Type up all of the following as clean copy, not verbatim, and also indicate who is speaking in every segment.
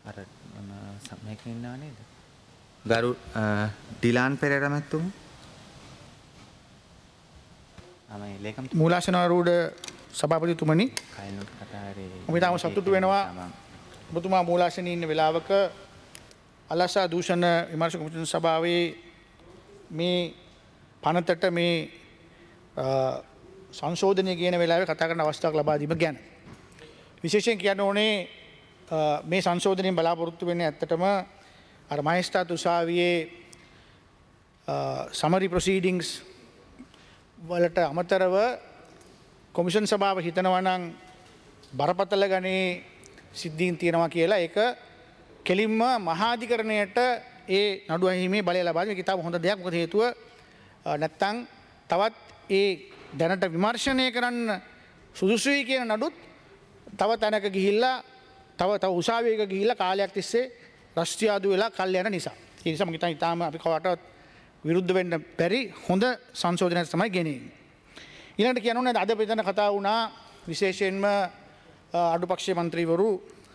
Speaker 1: අර මේක ඉන්නව නේද? ගරු ඩිලාන් පෙරේරා මැතිතුමා.
Speaker 2: මූලාසනාරූඪ සභාපතිතුමනි, මම තාම සතුටු වෙනවා ඔබතුමා මූලාසනයේ ඉන්න වෙලාවක අලසා දූෂණ විමර්ශක කොමිෂන් සභාවේ මේ පනතට මේ සංශෝධනය කියන වෙලාවේ කතා කරන අවස්ථාවක් ලබා දීම ගැන. විශේෂයෙන් කියන්න ඕනේ මේ සංශෝධනයෙන් බලාපොරොත්තු වෙන්නේ ඇත්තටම අර මහේස්ත්‍රාත් උසාවියේ සමරි ප්‍රොසීඩින්ග්ස් වලට අමතරව කොමිෂන් සභාව හිතනවා නම් බරපතල ගණේ සිද්ධීන් තියෙනවා කියලා ඒක කෙලින්ම මහාධිකරණයට ඒ නඩු අහිමේ බලය ලබා දෙන කිතාව හොඳ දෙයක්. මොකද හේතුව නැත්තම් තවත් ඒ දැනට විමර්ශනය කරන්න සුදුසුයි කියන නඩුත් තව තැනක ගිහිල්ලා තව උසාවියක ගිහිල්ලා කාලයක් තිස්සේ රස්තියාදු වෙලා කල් යන නිසා. ඒ නිසා මම හිතන්නේ ඊටාම අපි කවටවත් විරුද්ධ වෙන්න බැරි හොඳ සංශෝධනයක් තමයි ගෙනෙන්නේ. ඊළඟට කියන්න ඕනේ අද පිටන කතා වුණා විශේෂයෙන්ම අඩුපක්ෂයේ മന്ത്രിවරු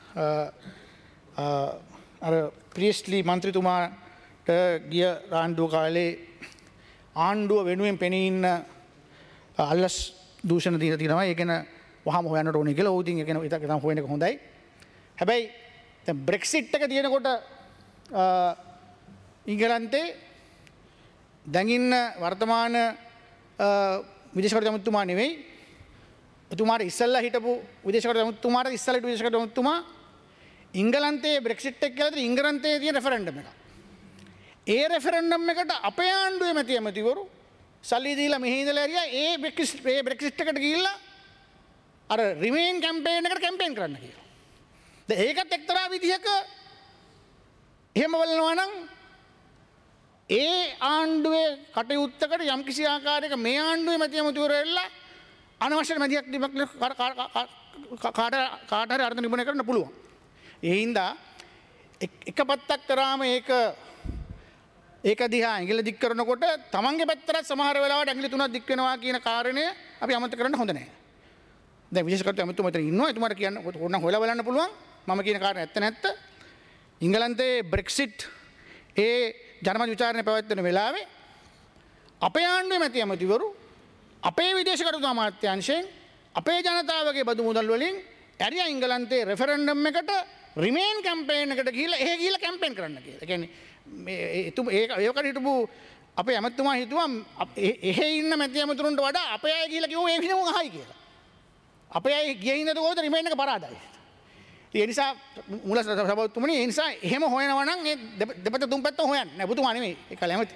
Speaker 2: අර ප්‍රියස්ලි മന്ത്രിතුමාට ගිය ආණ්ඩුව කාලේ ආණ්ඩුව වෙනුවෙන් පෙනී ඉන්න අල්ලස් දූෂණ දීලා තියෙනවා. ඒක ගැන වහම හොයන්නට ඕනේ කියලා. ඔව් ඉතින් ඒක ගැන හොයන එක හොඳයි. හැබැයි දැන් බ්‍රෙක්සිට් එක තියෙනකොට ඉංගලන්තේ දැන් ඉන්න වර්තමාන විදේශ ඇමතිතුමා නෙවෙයි, එතුමාට ඉස්සෙල්ලා හිටපු විදේශ ඇමතිතුමාට ඉස්සෙල්ලා හිටපු විදේශ ඇමතිතුමා ඉංගලන්තයේ බ්‍රෙක්සිට් එක කියලා තියෙන ඉංගලන්තයේ තියෙන රෙෆරන්ඩම් එක. ඒ රෙෆරන්ඩම් එකට අපේ ආණ්ඩුවේ මැති ඇමතිවරු සල්ලි දීලා මෙහි ඉඳලා ඇරියා ඒ බ්‍රෙක්සිට් එකට ගිහිල්ලා අර රිමේන් කැම්පේන් එකට කැම්පේන් කරන්න කියලා. දැන් ඒකත් එක්තරා විදිහක එහෙම බලනවා නම් ඒ ආණ්ඩුවේ කටයුත්තකට යම් කිසි ආකාරයක මේ ආණ්ඩුවේ මැති ඇමතිවරු එල්ලා අනවශ්‍ය මැදිහත් දීමක් කාට හරි අර්ථ නිරූපණය කරන්න පුළුවන්. ඒ හින්දා එක පැත්තක් කරාම ඒක දිහා ඇඟිල්ල දික් කරනකොට තමන්ගේ පැත්තට සමහර වෙලාවට ඇඟිලි තුනක් දික් වෙනවා කියන කාරණය අපි අමතක කරන්න හොඳ නැහැ. දැන් විශේෂ කරුණු මෙතුමා මෙතන ඉන්නවා. එතුමාට කියන්න ඕන හොයලා බලන්න පුළුවන්. මම කියන කාරණේ ඇත්ත නැත්ත. ඉංගලන්තයේ බ්‍රෙක්සිට් ඒ ජනමත විචාරණය පැවැත්වෙන වෙලාවේ අපේ ආණ්ඩුවේ මැති ඇමතිවරු අපේ විදේශ කටයුතු අමාත්‍යාංශයෙන් අපේ ජනතාවගේ බදු මුදල් වලින් ඇරියා ඉංගලන්තයේ රෙෆරන්ඩම් එකට රිමේන් කැම්පේන් එකට ගිහිල්ලා එහෙ ගිහිල්ලා කැම්පේන් කරන්න කියලා. ඒ කියන්නේ ඒකට හිටපු අපේ ඇමතිතුමා හිතුවා එහෙ ඉන්න මැති ඇමතුරුන්ට වඩා අපේ අය ගිහිල්ලා කිව්වා ඒ විදිහම අහයි කියලා. අපේ අය ගියේ ඉන්නද කොහොමද රිමේන් එක පරාදයි. ඒ නිසා මූල සභාපතිතුමනි ඒ නිසා එහෙම හොයනවා නම් ඒ දෙපැත්ත තුන් පැත්ත හොයන්න. නෑ පුතුමා නෙමෙයි. ඒක කැමති.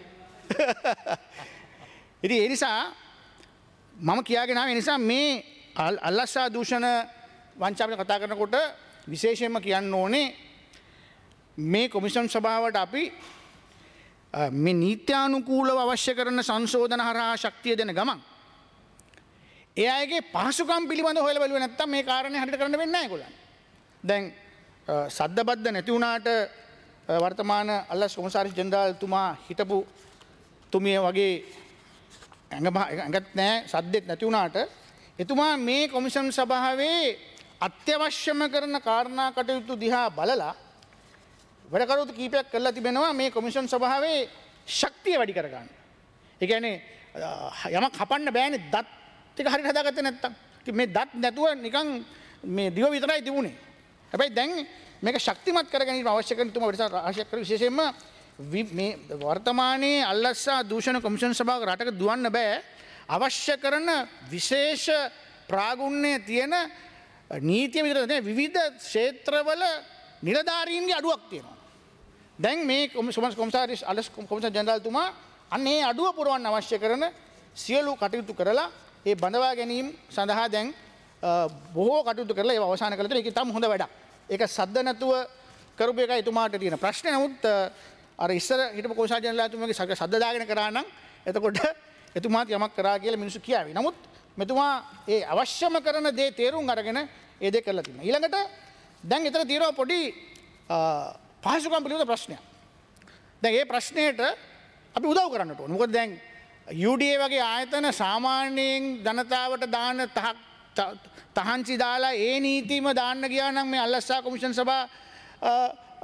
Speaker 2: ඉතින් ඒ නිසා මම කියාගෙන ආවේ ඒ නිසා මේ අල්ලසා දූෂණ වංචාවෙන් කතා කරනකොට විශේෂයෙන්ම කියන්න ඕනේ මේ කොමිෂන් සභාවට අපි මේ නීත්‍යානුකූලව අවශ්‍ය කරන සංශෝධන හරහා ශක්තිය දෙන ගමන් ඒ අයගේ පහසුකම් පිළිබඳව හොයලා බලුවේ නැත්තම් මේ කාරණේ හරියට කරන්න වෙන්නේ නැහැ ඒගොල්ලන්. දැන් සද්දබද්ද නැති වුණාට වර්තමාන අල්ලස් කොමසාරිස් ජෙනරාල්තුමා හිටපු තුමිය වගේ ඇඟත් නැහැ සද්දෙත් නැති වුණාට එතුමා මේ කොමිෂන් සභාවේ අත්‍යවශ්‍යම කරන කාරණා කටයුතු දිහා බලලා වැඩ කටයුතු කීපයක් කරලා තිබෙනවා මේ කොමිෂන් සභාවේ ශක්තිය වැඩි කරගන්න. ඒ කියන්නේ යමක් හපන්න බෑනේ දත් ටික හරියට හදාගත්තේ නැත්තම්. මේ දත් නැතුව නිකන් මේ දිව විතරයි තිබුණේ. හැබැයි දැන් මේක ශක්තිමත් කර ගැනීම අවශ්‍ය කරන තුමා අවශ්‍ය කර විශේෂයෙන්ම මේ වර්තමානයේ අල්ලස්සා දූෂණ කොමිෂන් සභාවක රටක දුවන්න බෑ. අවශ්‍ය කරන විශේෂ ප්‍රාගුණ්‍ය තියෙන නීතිය විතර නෙවෙයි විවිධ ක්ෂේත්‍රවල නිලධාරීන්ගේ අඩුවක් තියෙනවා. දැන් මේ කොමසාරිස් අල්ලස් කොමිෂන් ජෙනරාල්තුමා අන්න ඒ අඩුව පුරවන්න අවශ්‍ය කරන සියලු කටයුතු කරලා ඒ බඳවා ගැනීම සඳහා දැන් බොහෝ කටයුතු කරලා ඒව අවසන් කළා. ඒක තාම හොඳ වැඩක්. ඒක සද්ද නැතුව කරපු එකයි එතුමාට තියෙන ප්‍රශ්නේ. නමුත් අර ඉස්සර හිටපු කොමසාරිස් ජෙනරාල්තුමාගේ සද්ද දාගෙන කරා නම් එතකොට එතුමාත් යමක් කරා කියලා මිනිස්සු කියාවි. නමුත් මෙතුමා ඒ අවශ්‍යම කරන දේ තේරුම් අරගෙන ඒ දේ කරලා තියෙනවා. ඊළඟට දැන් ඊතර තියෙනවා පොඩි පහසුකම් පිළිබඳ ප්‍රශ්නයක්. දැන් මේ ප්‍රශ්නයට අපි උදව් කරන්නට ඕනේ. මොකද දැන් UDA වගේ ආයතන සාමාන්‍යයෙන් ජනතාවට දාන තහංචි දාලා ඒ නීතිම දාන්න ගියා නම් මේ අල්ලස්සා කොමිෂන් සභා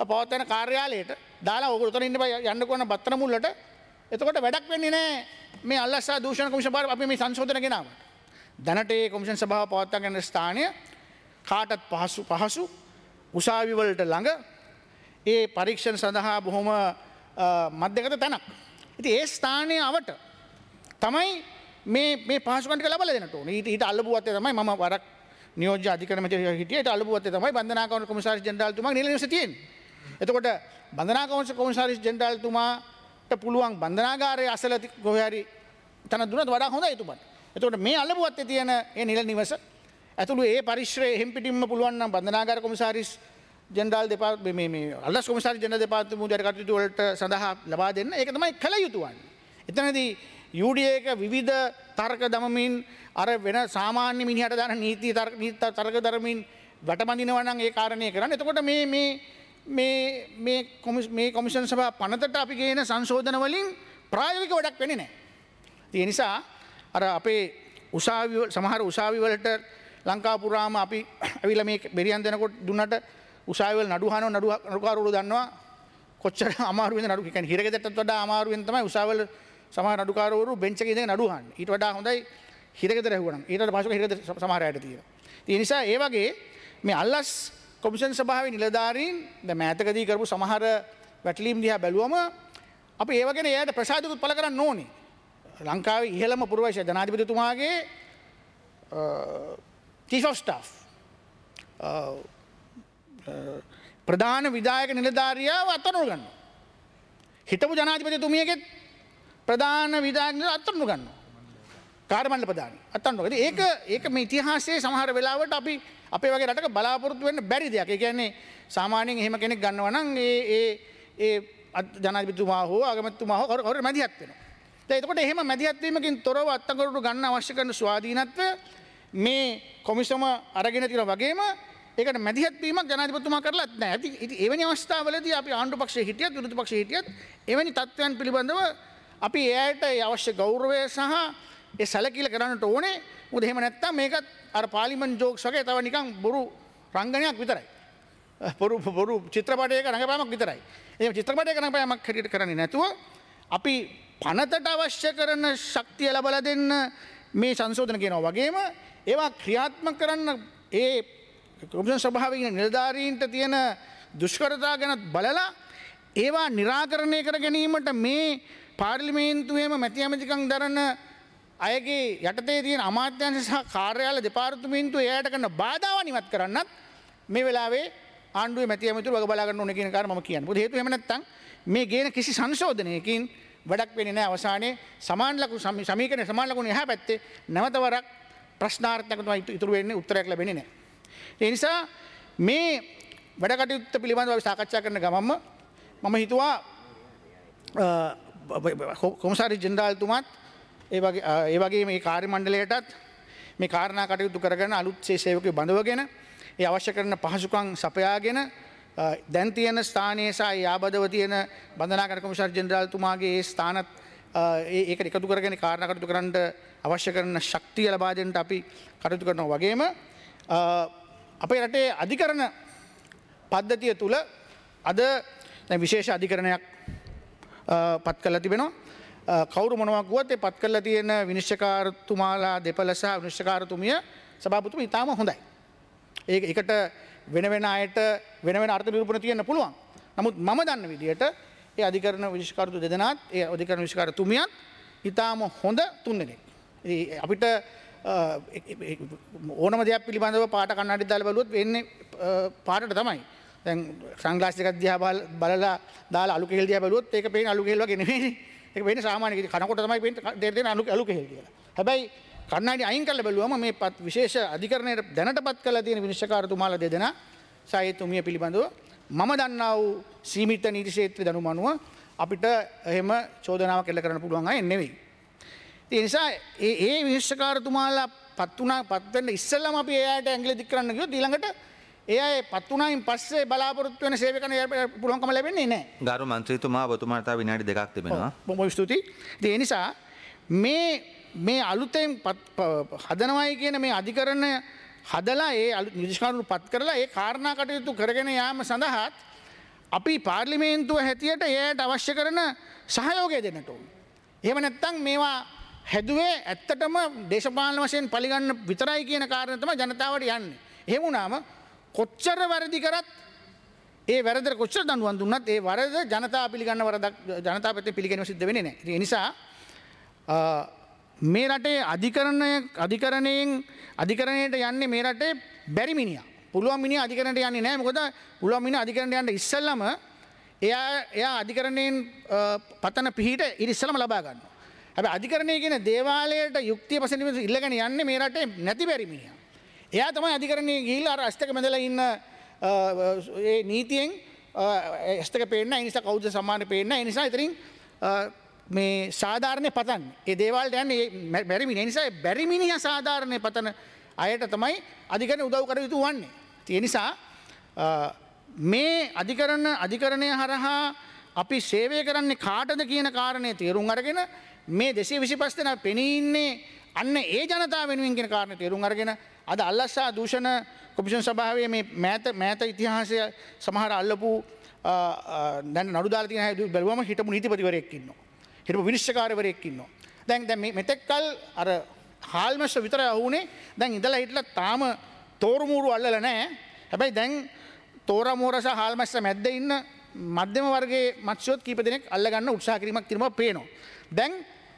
Speaker 2: පවත්වන කාර්යාලයට දාලා ඔයගොල්ලෝ උතන ඉන්න බෑ යන්න කොන බත්තර මුල්ලට. එතකොට වැඩක් වෙන්නේ නැහැ මේ අල්ලස්සා දූෂණ කොමිෂන් බාර අපි මේ සංශෝධන ගෙනාවට. දැනට ඒ කොමිෂන් සභාව පවත්වාගෙන යන ස්ථානය කාටත් පහසු උසාවි වලට ළඟ ඒ පරීක්ෂණ සඳහා බොහොම මධ්‍යගත තැනක්. ඉතින් ඒ ස්ථානයේ අවට තමයි මේ පහසුකම් ටික ලබා දෙන්නට ඕනේ. ඊට අල්ලපුවත් තමයි මම වරක් නියෝජ්‍ය අධිකරණ මැදිරිය හිටියේ. ඊට අල්ලපුවත් තමයි බන්ධනාගමන කොමසාරිස් ජෙනරාල්තුමා නිල නිවසේ තියෙන්නේ. එතකොට බන්ධනාගමන කොමසාරිස් ජෙනරාල්තුමාට පුළුවන් බන්ධනාගාරයේ අසල කොහේ හරි තන දුන්නත් වඩා හොඳයි එතුමාට. එතකොට මේ අල්ලපුවත් තියෙන ඒ නිල නිවස ඇතුළු ඒ පරිශ්‍රය එහෙම් පිටින්ම පුළුවන් නම් බන්ධනාගාර කොමසාරිස් ජෙනරාල් දෙපාර්තමේන්තුව මේ අල්ලස් කොමසාරිස් ජෙනරාල් දෙපාර්තමේන්තුව කටයුතු වලට සඳහා ලබා දෙන්න. ඒක තමයි කළ යුතු වන්නේ. එතනදී UDA එක විවිධ තර්ක දමමින් අර වෙන සාමාන්‍ය මිනිහට දාන නීති තර්ක දරමින් වැටබඳිනවා නම් ඒ කාරණේ කරන්න. එතකොට මේ කොමිෂන් සභා පනතට අපි ගේන සංශෝධන වලින් ප්‍රායෝගික වැඩක් වෙන්නේ නැහැ. ඒ නිසා අර අපේ සමහර උසාවි වලට ලංකා පුරාම අපි ඇවිල්ලා මේ බෙරියන් දෙනකොට දුන්නට උසාවි වල නඩුකාරවරු දන්නවා කොච්චර අමාරු වෙනද නඩු කියන්නේ හිරගෙදරටත් වඩා අමාරු වෙන තමයි උසාවි වල සමහර නඩුකාරවරු බෙන්ච් එකේ ඉඳගෙන නඩු අහන්නේ. ඊට වඩා හොඳයි හිරගෙදර ඇහුවනම්. ඊට පස්සේ හිරගෙදර සමහර අයට තියෙනවා. ඒ නිසා ඒ වගේ මේ අල්ලස් කොමිෂන් සභාවේ නිලධාරීන් දැන් මෑතකදී කරපු සමහර වැටලීම් දිහා බැලුවම අපි ඒව ගැන එයාට ප්‍රසාදකුත් පළ කරන්න ඕනේ. ලංකාවේ ඉහළම පුරවැසියා ජනාධිපතිතුමාගේ චීෆ් ඔෆ් ස්ටාෆ් ප්‍රධාන විධායක නිලධාරියාව අත්අඩංගුවට ගන්නවා. හිටපු ජනාධිපතිතුමියගේ ප්‍රධාන විධායක නිලධාරියා අත්අඩංගුවට ගන්නවා. කාර්යමණ්ඩල ප්‍රධානී අත්අඩංගුවට. ඒක මේ ඉතිහාසයේ සමහර වෙලාවට අපි අපේ වගේ රටක බලාපොරොත්තු වෙන්න බැරි දෙයක්. ඒ කියන්නේ සාමාන්‍යයෙන් එහෙම කෙනෙක් ගන්නවා නම් ඒ ජනාධිපතිතුමා හෝ අගමැතිතුමා හෝ කවුරු මැදිහත් වෙනවා. එතකොට එහෙම මැදිහත් වීමකින් තොරව අත්අඩංගුවට ගන්න අවශ්‍ය කරන ස්වාධීනත්වය මේ කොමිසම අරගෙන තියෙනවා වගේම ඒකට මැදිහත් වීමක් ජනාධිපතිතුමා කරලත් නැහැ. ඉතින් එවැනි අවස්ථාවලදී අපි ආණ්ඩු පක්ෂයේ හිටියත් විරුද්ධ පක්ෂයේ හිටියත් එවැනි තත්ත්වයන් පිළිබඳව අපි එයාට අවශ්‍ය ගෞරවය සහ ඒ සැලකිල්ල කරන්නට ඕනේ. මොකද එහෙම නැත්නම් මේකත් අර පාර්ලිමේන්තු ජෝක්ස් වගේ තව නිකන් බොරු රංගනයක් විතරයි. බොරු චිත්‍රපටයක රංගපෑමක් විතරයි. ඒ චිත්‍රපටයක රංගපෑමක් හැටියට කරන්නේ නැතුව අපි පනතට අවශ්‍ය කරන ශක්තිය ලබලා දෙන්න මේ සංශෝධන කියනවා වගේම ඒවා ක්‍රියාත්මක කරන්න ඒ කොමිෂන් සභාවේ ඉන්න නිලධාරීන්ට තියෙන දුෂ්කරතා ගැන බලලා ඒවා निराකරණය කර ගැනීමට මේ පාර්ලිමේන්තුවේම මැති ඇමතිකම් දරන අයගේ යටතේ තියෙන අමාත්‍යාංශ සහ කාර්යාල දෙපාර්තමේන්තුව එයාට කරන බාධාවන් ඉවත් කරන්නත් මේ වෙලාවේ ආණ්ඩුවේ මැති ඇමතිවරු වග බලා ගන්න ඕනේ කියන කාරණා මම කියන්නේ. මොකද හේතුව එහෙම නැත්නම් මේ ගේන කිසි සංශෝධනයකින් වැඩක් වෙන්නේ නැහැ. අවසානයේ සමාන ලකුණු සමීකරණයේ සමාන ලකුණු එහා පැත්තේ නැවත වරක් ප්‍රශ්නාර්ථයක් තමයි ඉතුරු වෙන්නේ, උත්තරයක් ලැබෙන්නේ නැහැ. ඒ නිසා මේ වැඩ කටයුත්ත පිළිබඳව අපි සාකච්ඡා කරන ගමන්ම මම හිතුවා කොමසාරිස් ජෙනරාල්තුමාත් ඒ වගේ මේ කාර්ය මණ්ඩලයටත් මේ කාරණා කටයුතු කරගෙන අලුත් සේවකයෝ බඳවගෙන ඒ අවශ්‍ය කරන පහසුකම් සපයාගෙන දැන් තියෙන ස්ථානයේ සහ යාබදව තියෙන බන්ධනාගාර කොමසාරිස් ජෙනරාල්තුමාගේ ඒ ස්ථානත් ඒකට එකතු කරගෙන කාරණා කටයුතු කරන්න අවශ්‍ය කරන ශක්තිය ලබා දෙන්න අපි කටයුතු කරනවා වගේම අපේ රටේ අධිකරණ පද්ධතිය තුල අද දැන් විශේෂ අධිකරණයක් පත් කරලා තිබෙනවා. කවුරු මොනවා කිව්වත් ඒ පත් කරලා තියෙන විනිශ්චයකාරතුමාලා දෙපළ සහ විනිශ්චයකාරතුමිය සභාපතිතුමිය ඉතාම හොඳයි. ඒකට වෙන අයට වෙන අර්ථ නිරූපණ තියෙන්න පුළුවන්. නමුත් මම දන්න විදිහට ඒ අධිකරණ විනිශ්චයකාරතු දෙදෙනාත් ඒ අධිකරණ විනිශ්චයකාරතුමියත් ඉතාම හොඳ තුන්දෙනෙක්. අපිට ඕනම දෙයක් පිළිබඳව පාට කණ්ණාඩි දාලා බලුවොත් වෙන්නේ පාටට තමයි. දැන් සන්ග්ලාස් එකක් දිහා බලලා දාලා අලු කෙහෙල් දිහා බලුවොත් ඒක පේන්නේ අලු කෙහෙල් වගේ නෙවෙයිනේ. ඒක වෙන්නේ සාමාන්‍ය කනකොට තමයි පේන්නේ දෙන අලු කෙහෙල් කියලා. හැබැයි කණ්ණාඩි අයින් කරලා බැලුවම මේ විශේෂ අධිකරණයට දැනටපත් කරලා තියෙන විනිශ්චයකාරතුමාලා දෙදෙනා සාහිත්‍යතුමිය පිළිබඳව මම දන්නා වූ සීමිත නීති ක්ෂේත්‍රයේ දැනුම අනුව අපිට එහෙම චෝදනාවක් එල්ල කරන්න පුළුවන් අය නෙවෙයි. ඒ නිසා ඒ විනිශ්චයකාරතුමාලා පත් වෙන්න ඉස්සෙල්ලාම අපි එයාට ඇඟිලි දික් කරන්න ගියොත් ඊළඟට ඒ අය පත් වුණායින් පස්සේ බලාපොරොත්තු වෙන සේවය කරන්න පුළුවන්කම ලැබෙන්නේ නැහැ.
Speaker 1: ගරු මන්ත්‍රීතුමා ඔබතුමාට තව විනාඩි 2ක් තිබෙනවා.
Speaker 2: බොහොම ස්තුතියි. ඒ නිසා මේ අලුතෙන් හදනවයි කියන මේ අධිකරණ හදලා ඒ නිදේශකාරතුරු පත් කරලා ඒ කාරණා කටයුතු කරගෙන යාම සඳහා අපි පාර්ලිමේන්තුව හැටියට එයට අවශ්‍ය කරන සහයෝගය දෙන්නට ඕන. එහෙම නැත්නම් මේවා හැදුවේ ඇත්තටම දේශපාලන වශයෙන් පරිගන්න විතරයි කියන කාරණය තමයි ජනතාවට යන්නේ. එහෙම වුණාම කොච්චර වැරදි කරත් ඒ වැරදට කොච්චර දඬුවම් දුන්නත් ඒ වරද ජනතාව පිළිගන්න වරදක් ජනතාව පැත්තෙන් පිළිගැනීම සිද්ධ වෙන්නේ නැහැ. ඒ නිසා මේ රටේ අධිකරණයට යන්නේ මේ රටේ බැරි මිනිහා. පුළුවන් මිනිහා අධිකරණයට යන්නේ නැහැ. මොකද පුළුවන් මිනිහා අධිකරණයට යන්න ඉස්සෙල්ලම එයා අධිකරණයෙන් පතන පිහිට ඉස්සෙල්ලම ලබා ගන්නවා. හැබැයි අධිකරණය කියන දේවාලයට යුක්තිය පසෙන් ඉල්ලගෙන යන්නේ මේ රටේ නැති බැරි මිනිහා. එයා තමයි අධිකරණයේ ගිහිල්ලා අර අස්තක බැඳලා ඉන්න ඒ නීතියෙන් අස්තක පේන්න නැහැ. ඒ නිසා කවුද සම්මානේ පේන්න නැහැ. ඒ නිසා ඉතින් මේ සාධාරණේ පතන්නේ. ඒ දේවාලට යන්නේ බැරි මිනිහා. ඒ නිසා බැරි මිනිහා සාධාරණේ පතන අයට තමයි අධිකරණය උදව් කර යුතු වන්නේ. ඒ නිසා මේ අධිකරණය හරහා අපි සේවය කරන්නේ කාටද කියන කාරණය තේරුම් අරගෙන මේ 225 දෙනා පෙනී ඉන්නේ අන්න ඒ ජනතාව වෙනුවෙන් කියන කාරණේ තේරුම් අරගෙන අද අල්ලස්සා දූෂණ කොමිෂන් සභාවේ මේ මෑත ඉතිහාසය සමහර අල්ලපු දැන් නඩු දාලා තියෙන අය බැලුවම හිටපු නීතිපතිවරයෙක් ඉන්නවා. හිටපු විනිශ්චයකාරවරයෙක් ඉන්නවා. දැන් මෙතෙක්කල් අර හාල්මැස්ස විතරයි අහුනේ. දැන් ඉඳලා හිටලා තාම තෝරුමූරු අල්ලලා නැහැ. හැබැයි දැන් තෝරමෝරස හාල්මැස්ස මැද්ද ඉන්න මධ්‍යම වර්ගයේ මත්ස්‍යොත් කීප දෙනෙක් අල්ලගන්න උත්සාහ කිරීමක් කරනවා පේනවා. දැන්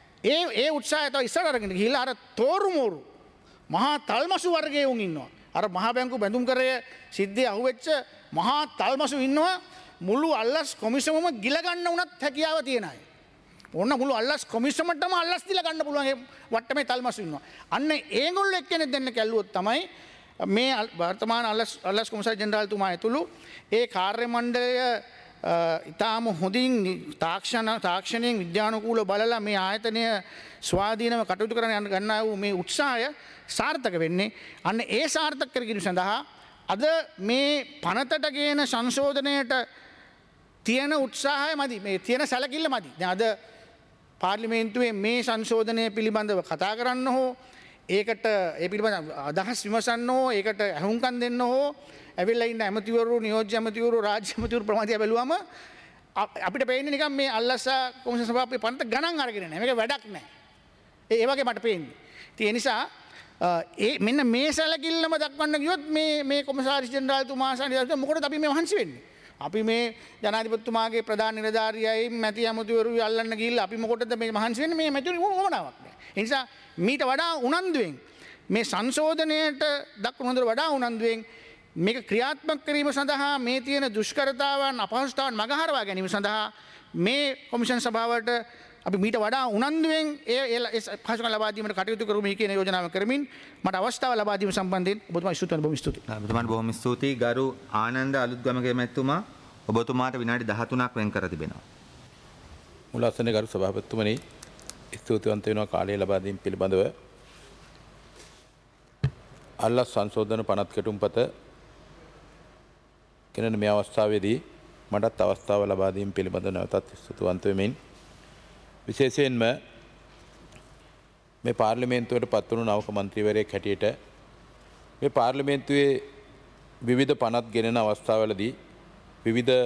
Speaker 2: ඒ උත්සාහය තව ඉස්සරහට අරගෙන ගිහිල්ලා අර තෝරුමෝරු මහා තල්මසු වර්ගයේ උන් ඉන්නවා. අර මහා බැංකු බැඳුම් කරය සිද්ධිය අහුවෙච්ච මහා තල්මසු ඉන්නවා. මුළු අල්ලස් කොමිසමම ගිල ගන්න උනත් හැකියාව තියෙන අය. ඕන්න මුළු අල්ලස් කොමිසමටම අල්ලස් දීලා ගන්න පුළුවන් වට්ටමේ තල්මසු ඉන්නවා. අන්න ඒගොල්ලෝ එක්කෙනෙක් දෙන්න කැල්ලුවොත් තමයි මේ වර්තමාන අල්ලස් කොමසාරි ජෙනරාල්තුමා ඇතුළු ඒ කාර්ය මණ්ඩලය ඉතාම හොඳින් තාක්ෂණයෙන් විද්‍යානුකූලව බලලා මේ ආයතනය ස්වාධීනව කටයුතු කරන්න ගන්නා වූ මේ උත්සාහය සාර්ථක වෙන්නේ. අන්න ඒ සාර්ථක කර ගැනීම සඳහා අද මේ පනතට ගේන සංශෝධනයට තියෙන උත්සාහය මදි. මේ තියෙන සැලකිල්ල මදි. දැන් අද පාර්ලිමේන්තුවේ මේ සංශෝධනය පිළිබඳව කතා කරන්න හෝ ඒකට ඒ පිළිබඳ අදහස් විමසන්න හෝ ඒකට ඇහුම්කන් දෙන්න හෝ ඇවිල්ලා ඉන්න ඇමතිවරු නියෝජ්‍ය ඇමතිවරු රාජ්‍ය ඇමතිවරු ප්‍රමාණය බැලුවම අපිට පේන්නේ නිකන් මේ අල්ලස්සා කොමිසම් සභාවේ පනත ගණන් අරගෙන නැහැ. මේක වැඩක් නැහැ. ඒ වගේ මට පේන්නේ. ඒ නිසා මෙන්න මේ සැලකිල්ලම දක්වන්න ගියොත් මේ කොමසාරිස් ජෙනරාල්තුමා සහ මොකටද අපි මේ වහන්සි වෙන්නේ? අපි මේ ජනාධිපතිතුමාගේ ප්‍රධාන නිලධාරියයි මැති ඇමතිවරුයි අල්ලන්න ගිහිල්ලා අපි මොකටද මේ මහන්සි වෙන්නේ? මේ මැතිවරු ඕමනාවක් නැහැ. ඒ නිසා මීට වඩා උනන්දුවෙන් මේ සංශෝධනයට දක්වන වඩා උනන්දුවෙන් මේක ක්‍රියාත්මක කිරීම සඳහා මේ තියෙන දුෂ්කරතාවන් අපහසුතාවන් මගහරවා ගැනීම සඳහා මේ කොමිෂන් සභාවට අපි මීට වඩා උනන්දුවෙන් ඒ පහසුකම් ලබා දීමට කටයුතු කරමු කියන යෝජනාව කරමින් මට අවස්ථාව ලබා දීම සම්බන්ධයෙන් ඔබතුමා ස්තුතියි. බොහොම ස්තුතියි.
Speaker 1: ඔබතුමාට බොහොම ස්තුතියි. ගරු ආනන්ද අලුත්ගමගේ මැතිතුමා ඔබතුමාට විනාඩි 13ක් වෙන් කර තිබෙනවා.
Speaker 3: මුලස්සනේ ගරු සභාපතිතුමනි ස්තුතිවන්ත වෙනවා කාලය ලබා දීම පිළිබඳව. අල්ලස් සංශෝධන පනත් කෙටුම්පත කෙනෙන මේ අවස්ථාවේදී මටත් අවස්ථාව ලබා දීම පිළිබඳව නැවතත් ස්තුතිවන්ත වෙමින් විශේෂයෙන්ම මේ පාර්ලිමේන්තුවට පත් වුණු නවක මන්ත්‍රීවරයෙක් හැටියට මේ පාර්ලිමේන්තුවේ විවිධ පනත් ගෙනෙන අවස්ථාවලදී විවිධ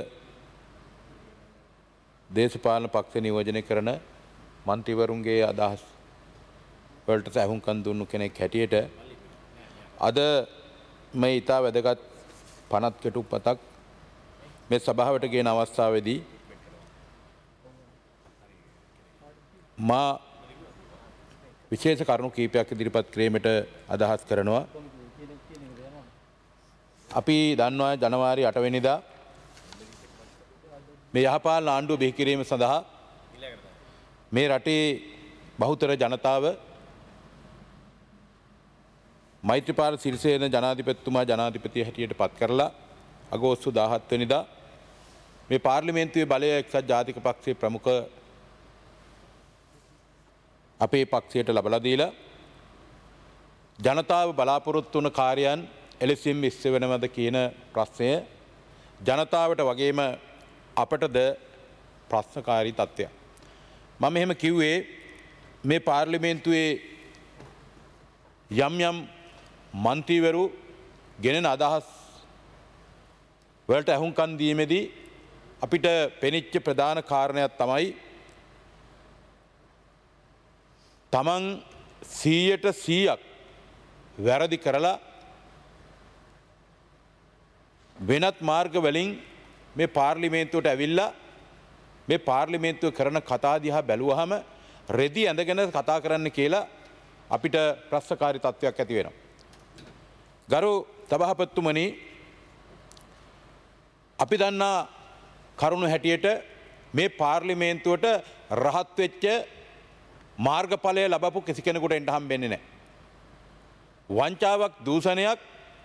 Speaker 3: දේශපාලන පක්ෂ නියෝජනය කරන මන්ත්‍රීවරුන්ගේ අදහස් වලට සැහුම්කන් දුන්නු කෙනෙක් හැටියට අද මේ ඉතා වැදගත් පනත් කෙටුම්පතක් මේ සභාවට ගෙන අවස්ථාවේදී මා විශේෂ කරුණු කීපයක් ඉදිරිපත් කිරීමට අදහස් කරනවා. අපි දන්නවා ජනවාරි 8 වෙනිදා මේ යහපාලන ආණ්ඩුව බිහි කිරීම සඳහා මේ රටේ බහුතර ජනතාව මෛත්‍රීපාල සිරිසේන ජනාධිපතිතුමා ජනාධිපති හැටියට පත් කරලා අගෝස්තු 17 වෙනිදා මේ පාර්ලිමේන්තුවේ බලය එක්සත් ජාතික පක්ෂයේ ප්‍රමුඛ අපේ පක්ෂයට ලබලා දීලා ජනතාව බලාපොරොත්තු වන කාර්යයන් එලෙසින් ඉස්ස වෙනවද කියන ප්‍රශ්නය ජනතාවට වගේම අපටද ප්‍රශ්නකාරී තත්ත්වයක්. මම එහෙම කිව්වේ මේ පාර්ලිමේන්තුවේ යම් මන්ත්‍රීවරු ගෙනෙන අදහස් වලට ඇහුම්කන් දීමේදී අපිට පෙනිච්ච ප්‍රධාන කාරණයක් තමයි තමන් 100% වැරදි කරලා වෙනත් මාර්ග වලින් මේ පාර්ලිමේන්තුවට ඇවිල්ලා මේ පාර්ලිමේන්තුව කරන කතා දිහා බැලුවහම රෙදි ඇඳගෙන කතා කරන්න කියලා අපිට ප්‍රශ්නකාරී තත්ත්වයක් ඇති වෙනවා. ගරු සභාපතිතුමනි, අපි දන්නා කරුණු හැටියට මේ පාර්ලිමේන්තුවට රහත් වෙච්ච මාර්ගඵලය ලබපු කිසි කෙනෙකුට එන්න හම්බෙන්නේ නැහැ. වංචාවක්, දූෂණයක්,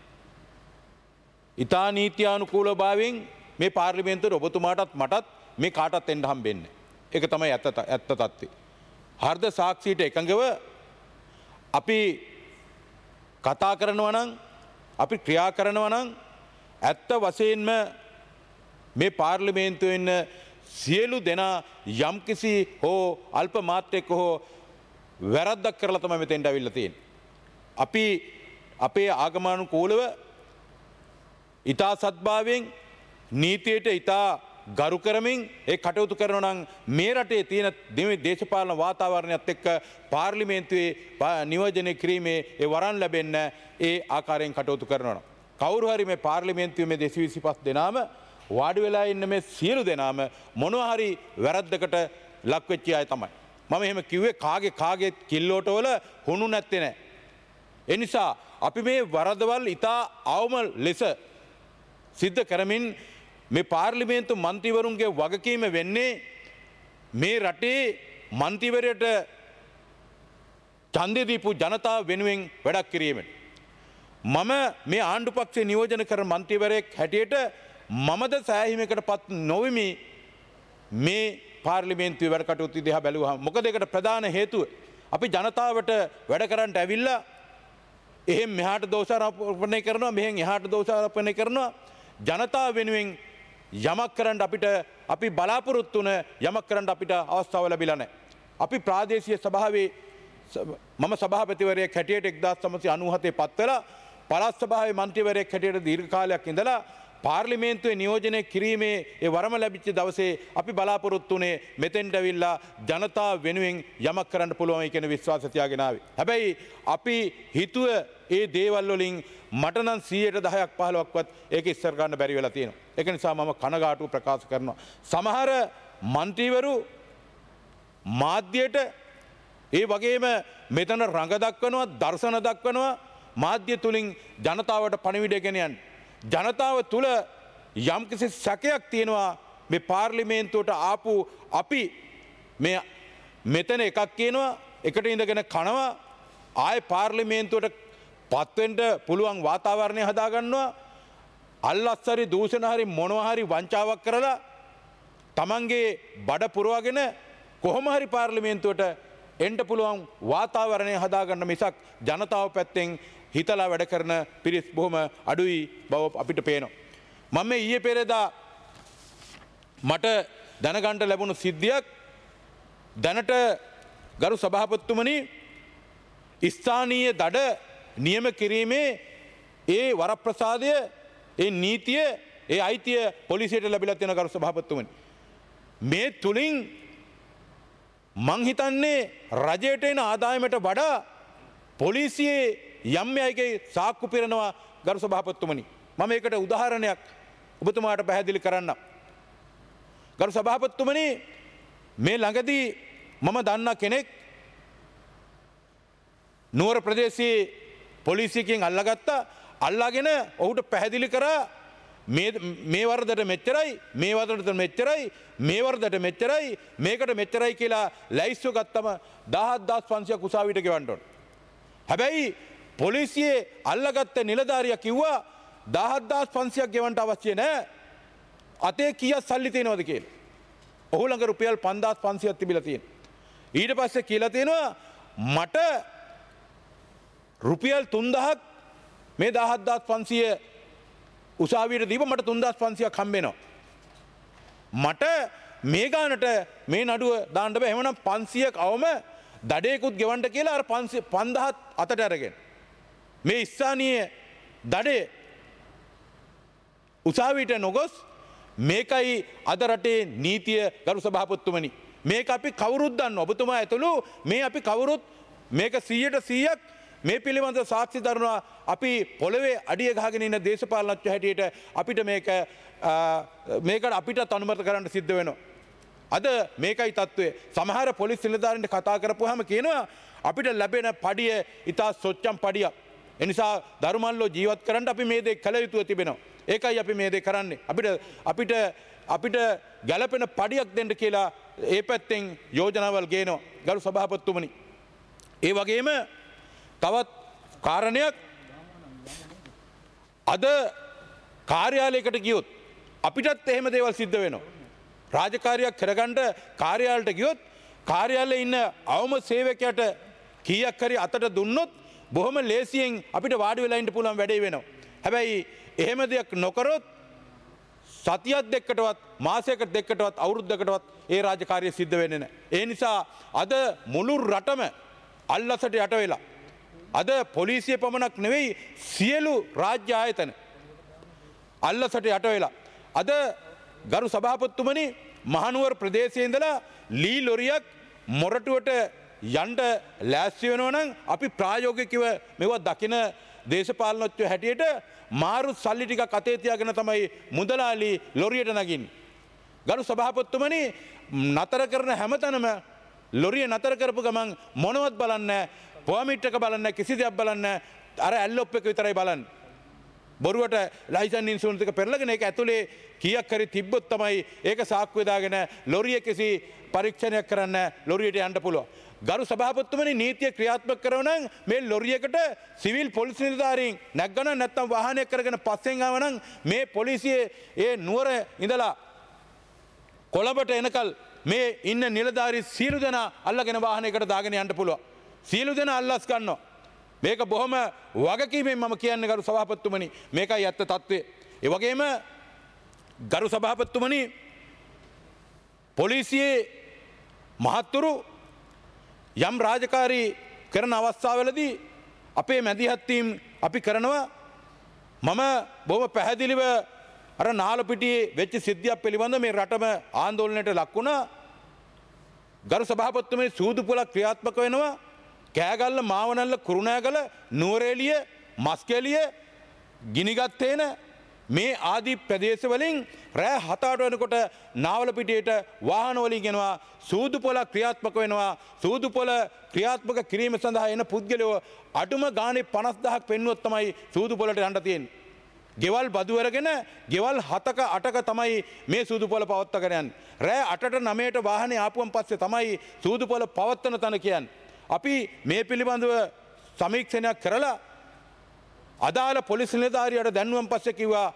Speaker 3: ඉතා නීත්‍යානුකූලභාවයෙන් මේ පාර්ලිමේන්තුවට ඔබතුමාටත් මටත් මේ කාටත් එන්න හම්බෙන්නේ. ඒක තමයි ඇත්ත තත්ත්වය. හර්ද සාක්ෂියට එකඟව අපි කතා කරනවා නම්, අපි ක්‍රියා කරනවා නම් ඇත්ත වශයෙන්ම මේ පාර්ලිමේන්තුවේ ඉන්න සියලු දෙනා යම්කිසි හෝ අල්ප මාත්‍රයක හෝ වැරද්දක් කරලා තමයි මෙතෙන්ට අවිල්ලා තියෙන්නේ. අපි අපේ ආගමනුකූලව ඊතා සත්භාවයෙන් නීතියට ඊතා ගරු කරමින් ඒ කටයුතු කරනවා නම් මේ රටේ තියෙන දේශපාලන වාතාවරණයත් එක්ක පාර්ලිමේන්තුවේ නියෝජනය කිරීමේ ඒ වරන් ලැබෙන්න ඒ ආකාරයෙන් කටයුතු කරනවා. කවුරු හරි මේ පාර්ලිමේන්තුවේ මේ 225 දෙනාම වාඩි වෙලා ඉන්න මේ සියලු දෙනාම මොනවා හරි වැරද්දකට ලක් වෙච්ච අය තමයි. මම එහෙම කිව්වේ කාගේ කිල්ලෝට වල හුණු නැත්තේ නෑ. ඒ නිසා අපි මේ වරදවල් ඊතා අවම ලෙස සිද්ධ කරමින් මේ පාර්ලිමේන්තු මන්ත්‍රීවරුන්ගේ වගකීම වෙන්නේ මේ රටේ මන්ත්‍රීවරයට ඡන්දය දීපු ජනතාව වෙනුවෙන් වැඩක් කිරීමෙන්. මම මේ ආණ්ඩු පක්ෂයේ නියෝජන කරන මන්ත්‍රීවරයෙක් හැටියට මමද සෑහීමකට පත් නොවෙමි මේ පාර්ලිමේන්තුවේ වැඩ කටයුතු දිහා බැලුවහම. මොකද ඒකට ප්‍රධාන හේතුව අපි ජනතාවට වැඩ කරන්න ඇවිල්ලා එහෙන් මෙහාට දෝෂාරෝපණය කරනවා, මෙහෙන් එහාට දෝෂාරෝපණය කරනවා. ජනතාව වෙනුවෙන් යමක් කරන්න අපි බලාපොරොත්තු වුණ යමක් කරන්න අපිට අවස්ථාව ලැබිලා නැහැ. අපි ප්‍රාදේශීය සභාවේ මම සභාපතිවරයෙක් හැටියට 1997 පත් වෙලා පළාත් සභාවේ මන්ත්‍රීවරයෙක් හැටියට දීර්ඝ කාලයක් ඉඳලා පාර්ලිමේන්තුවේ නියෝජනය කිරීමේ ඒ වරම ලැබිච්ච දවසේ අපි බලාපොරොත්තු වුණේ මෙතෙන්ට ඇවිල්ලා ජනතාව වෙනුවෙන් යමක් කරන්න පුළුවන් කියන විශ්වාසය තියාගෙන ආවේ. හැබැයි අපි හිතුව ඒ දේවල් වලින් මට නම් 10%ක් 15%ක්වත් ඒක ඉස්සර ගන්න බැරි වෙලා තියෙනවා. ඒක නිසා මම කනගාටුව ප්‍රකාශ කරනවා. සමහර මන්ත්‍රීවරු මාධ්‍යයට ඒ වගේම මෙතන රඟ දක්වනවා, දර්ශන දක්වනවා, මාධ්‍ය තුලින් ජනතාවට පණිවිඩය ගෙන යන්නේ. ජනතාව තුළ යම්කිසි සැකයක් තියෙනවා මේ පාර්ලිමේන්තුවට ආපු අපි මේ මෙතන එකක් කියනවා, එකට ඉඳගෙන කනවා, ආය පාර්ලිමේන්තුවට පත්වෙන්න පුළුවන් වාතාවරණය හදාගන්නවා, අල්ලස් හරි දූෂණ හරි මොනවා හරි වංචාවක් කරලා තමන්ගේ බඩ පුරවගෙන කොහොම හරි පාර්ලිමේන්තුවට එන්න පුළුවන් වාතාවරණය හදාගන්න මිසක් ජනතාව පැත්තෙන් හිතලා වැඩ කරන පිරිස් බොහොම අඩුයි බව අපිට පේනවා. මම මේ ඊයේ පෙරේදා මට දැනගන්න ලැබුණු සිද්ධියක්, දැනට ගරු සභාපතිතුමනි ස්ථානීය දඩ නියම කිරීමේ ඒ වරප්‍රසාදය, ඒ නීතිය, ඒ අයිතිය පොලිසියට ලැබිලා තියෙන ගරු සභාපතිතුමනි. මේ තුලින් මං හිතන්නේ රජයට එන ආදායමට වඩා පොලිසියේ යම් අයගේ සාක්කු පිරනවා ගරු සභාපතිතුමනි. මම ඒකට උදාහරණයක් ඔබතුමාට පැහැදිලි කරන්නම්. ගරු සභාපතිතුමනි, මේ ළඟදී මම දන්න කෙනෙක් නුවර ප්‍රදේශයේ පොලිසියකින් අල්ලගත්තා. අල්ලාගෙන ඔහුට පැහැදිලි කරා මේ වරදට මෙච්චරයි, මේ වරදට මෙච්චරයි, මේ වරදට මෙච්චරයි, මේකට මෙච්චරයි කියලා ලැයිස්තුව ගත්තම 17500ක් උසාවියට ගෙවන්න ඕන. හැබැයි පොලිසියේ අල්ලගත්ත නිලධාරියා කිව්වා 17500ක් ගෙවන්න අවශ්‍ය නැහැ. අතේ කීයක් සල්ලි තියෙනවද කියලා. ඔහු ළඟ රුපියල් 5500ක් තිබිලා තියෙනවා. ඊට පස්සේ කියලා තියෙනවා මට රුපියල් 3000ක් මේ 17500 උසාවියට දීප මට 3500ක් හම්බ වෙනවා. මට මේ ගානට මේ නඩුව දාන්න බෑ. එහෙමනම් 500ක් අවම දඩේකුත් ගෙවන්න කියලා අර 5000 අතට අරගෙන මේ ස්ථානීය දඩේ උසාවියට නොගොස් මේකයි අද රටේ නීතිය ගරු සභාපතිතුමනි. මේක අපි කවුරුත් දන්න ඔබතුමා ඇතුළු මේ අපි කවුරුත් මේක 100% මේ පිළිබඳ සාක්ෂි දරනවා. අපි පොළවේ අඩිය ගහගෙන ඉන්න දේශපාලනඥයෝ හැටියට අපිට මේකට අපිට අනුමත කරන්න සිද්ධ වෙනවා. අද මේකයි තත්ත්වය. සමහර පොලිස් නිලධාරීන්ට කතා කරපුවාම කියනවා අපිට ලැබෙන පඩිය ඉතා සොච්චම් පඩියක්. එනිසා ධර්මල්ලෝ ජීවත් කරන්න අපි මේ දේ කළ යුතුව තිබෙනවා. ඒකයි අපි මේ දේ කරන්නේ. අපිට ගැළපෙන පඩියක් දෙන්න කියලා ඒ පැත්තෙන් යෝජනාවල් ගේනවා. ගරු සභාපතිතුමනි. ඒ වගේම තවත් කාරණයක් අද කාර්යාලයකට ගියොත් අපිටත් එහෙම දේවල් සිද්ධ වෙනවා. රාජකාරියක් කරගන්න කාර්යාලයට ගියොත් කාර්යාලයේ ඉන්න අවම සේවකයාට කීයක් හරි අතට දුන්නොත් බොහොම ලේසියෙන් අපිට වාඩි වෙලා ඉන්න පුළුවන් වැඩේ වෙනවා. හැබැයි එහෙම දෙයක් නොකරොත් සතියක් දෙකකටවත් මාසයකට දෙකකටවත් අවුරුද්දකටවත් ඒ රාජකාරිය සිද්ධ වෙන්නේ නැහැ. ඒ නිසා අද මුළු රටම අල්ලසට යට වෙලා අද පොලිසිය පමණක් නෙවෙයි සියලු රාජ්‍ය ආයතන අල්ලසට යට වෙලා අද ගරු සභාපතිතුමනි මහනුවර ප්‍රදේශයේ ඉඳලා ලී ලොරියක් මොරටුවට යන්න ලෑස්ති වෙනවා නම් අපි ප්‍රායෝගිකව මේවා දකින දේශපාලනඥයෝ හැටියට මාරු සල්ලි ටිකක් අතේ තියාගෙන තමයි මුදලාලි ලොරියට නගින්නේ. ගරු සභාපතිතුමනි නතර කරන හැමතැනම ලොරිය නතර කරපු ගමන් මොනවත් බලන්නේ පර්මිට් එක බලන්නේ කිසි දෙයක් බලන්නේ අර ඇල්ලොප් එක විතරයි බලන්නේ. බොරුවට ලයිසන් ඉන්ෂුරන්ස් එක පෙරලගෙන ඒක ඇතුලේ කීයක් හරි තිබ්බොත් තමයි ඒක සාක්කුවේ දාගෙන ලොරිය කිසි පරීක්ෂණයක් කරන්න ලොරියට යන්න පුළුවන්. ගරු සභාපතිතුමනි නීතිය ක්‍රියාත්මක කරනවා නම් මේ ලොරියකට සිවිල් පොලිස් නිලධාරීන් නැග්ගන නැත්නම් වාහනයක් කරගෙන පස්සෙන් ආව නම් මේ පොලිසියේ ඒ නුවර ඉඳලා කොළඹට එනකල් මේ ඉන්න නිලධාරී සියලු දෙනා අල්ලගෙන වාහනයකට දාගෙන යන්න පුළුවන්. සියලු දෙනා අල්ලස් ගන්නවා. මේක බොහොම වගකීමෙන් මම කියන්නේ ගරු සභාපතිතුමනි මේකයි ඇත්ත තත්ත්වය. ඒ වගේම ගරු සභාපතිතුමනි පොලිසියේ මහත්තුරු යම් රාජකාරී කරන අවස්ථාවලදී අපේ මැදිහත් වීම අපි කරනවා. මම බොහොම පැහැදිලිව අර නාලපිටියේ වෙච්ච සිද්ධියක් පිළිබඳ මේ රටම ආందోලනයට ලක් වුණා. ගරු සභාපතිතුමනි සූදුපොළ ක්‍රියාත්මක වෙනවා. කෑගල්ල මාවනල්ල කුරුණෑගල නුවරඑළිය මස්කෙළිය ගිනිගත්තේන මේ ආදී ප්‍රදේශවලින් රෑ 7:00 වෙනකොට නාවලපිටියට වාහන වලින් ගෙනවා සූදුපොළ ක්‍රියාත්මක වෙනවා. සූදුපොළ ක්‍රියාත්මක කිරීම සඳහා එන පුද්ගලයෝ අඩුම ගානේ 50000ක් පෙන්නුවොත් තමයි සූදුපොළට යන්න තියෙන්නේ. ගෙවල් බදු අරගෙන ගෙවල් 7ක 8ක තමයි මේ සූදුපොළ පවත්වාගෙන යන්නේ. රෑ 8ට 9ට වාහනේ ආපුවන් පස්සේ තමයි සූදුපොළ පවත්වන තැන කියන්නේ. අපි මේ පිළිබඳව සමීක්ෂණයක් කරලා අදාළ පොලිස් නිලධාරියට දැන්නුවන් පස්සේ කිව්වා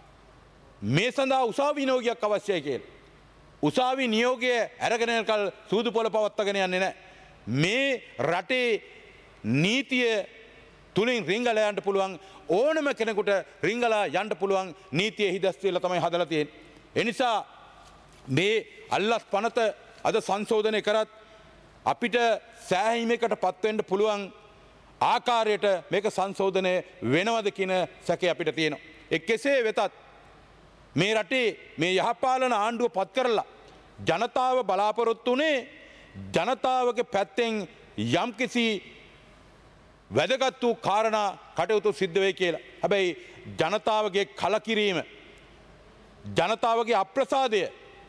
Speaker 3: මේ සඳහා උසාවි නියෝගයක් අවශ්‍යයි කියලා. උසාවි නියෝගය අරගෙන යනකල් සූදුපොළ පවත්වාගෙන යන්නේ නැහැ. මේ රටේ නීතිය තුලින් රිංගලා යන්න පුළුවන් ඕනම කෙනෙකුට රිංගලා යන්න පුළුවන් නීතිය හිදස් වෙලා තමයි හදලා තියෙන්නේ. ඒ නිසා මේ අල්ලස් පනත අද සංශෝධනය කරත් අපිට සෑහීමකට පත්වෙන්න පුළුවන් ආකාරයට මේක සංශෝධනය වෙනවද කියන සැකය අපිට තියෙනවා. ඒ කෙසේ වෙතත් මේ රටේ මේ යහපාලන ආණ්ඩුව පත් කරලා ජනතාව බලාපොරොත්තු වුණේ ජනතාවගේ පැත්තෙන් යම්කිසි වැදගත් වූ කාරණා කටයුතු සිද්ධ වෙයි කියලා. හැබැයි ජනතාවගේ කලකිරීම ජනතාවගේ අප්‍රසාදය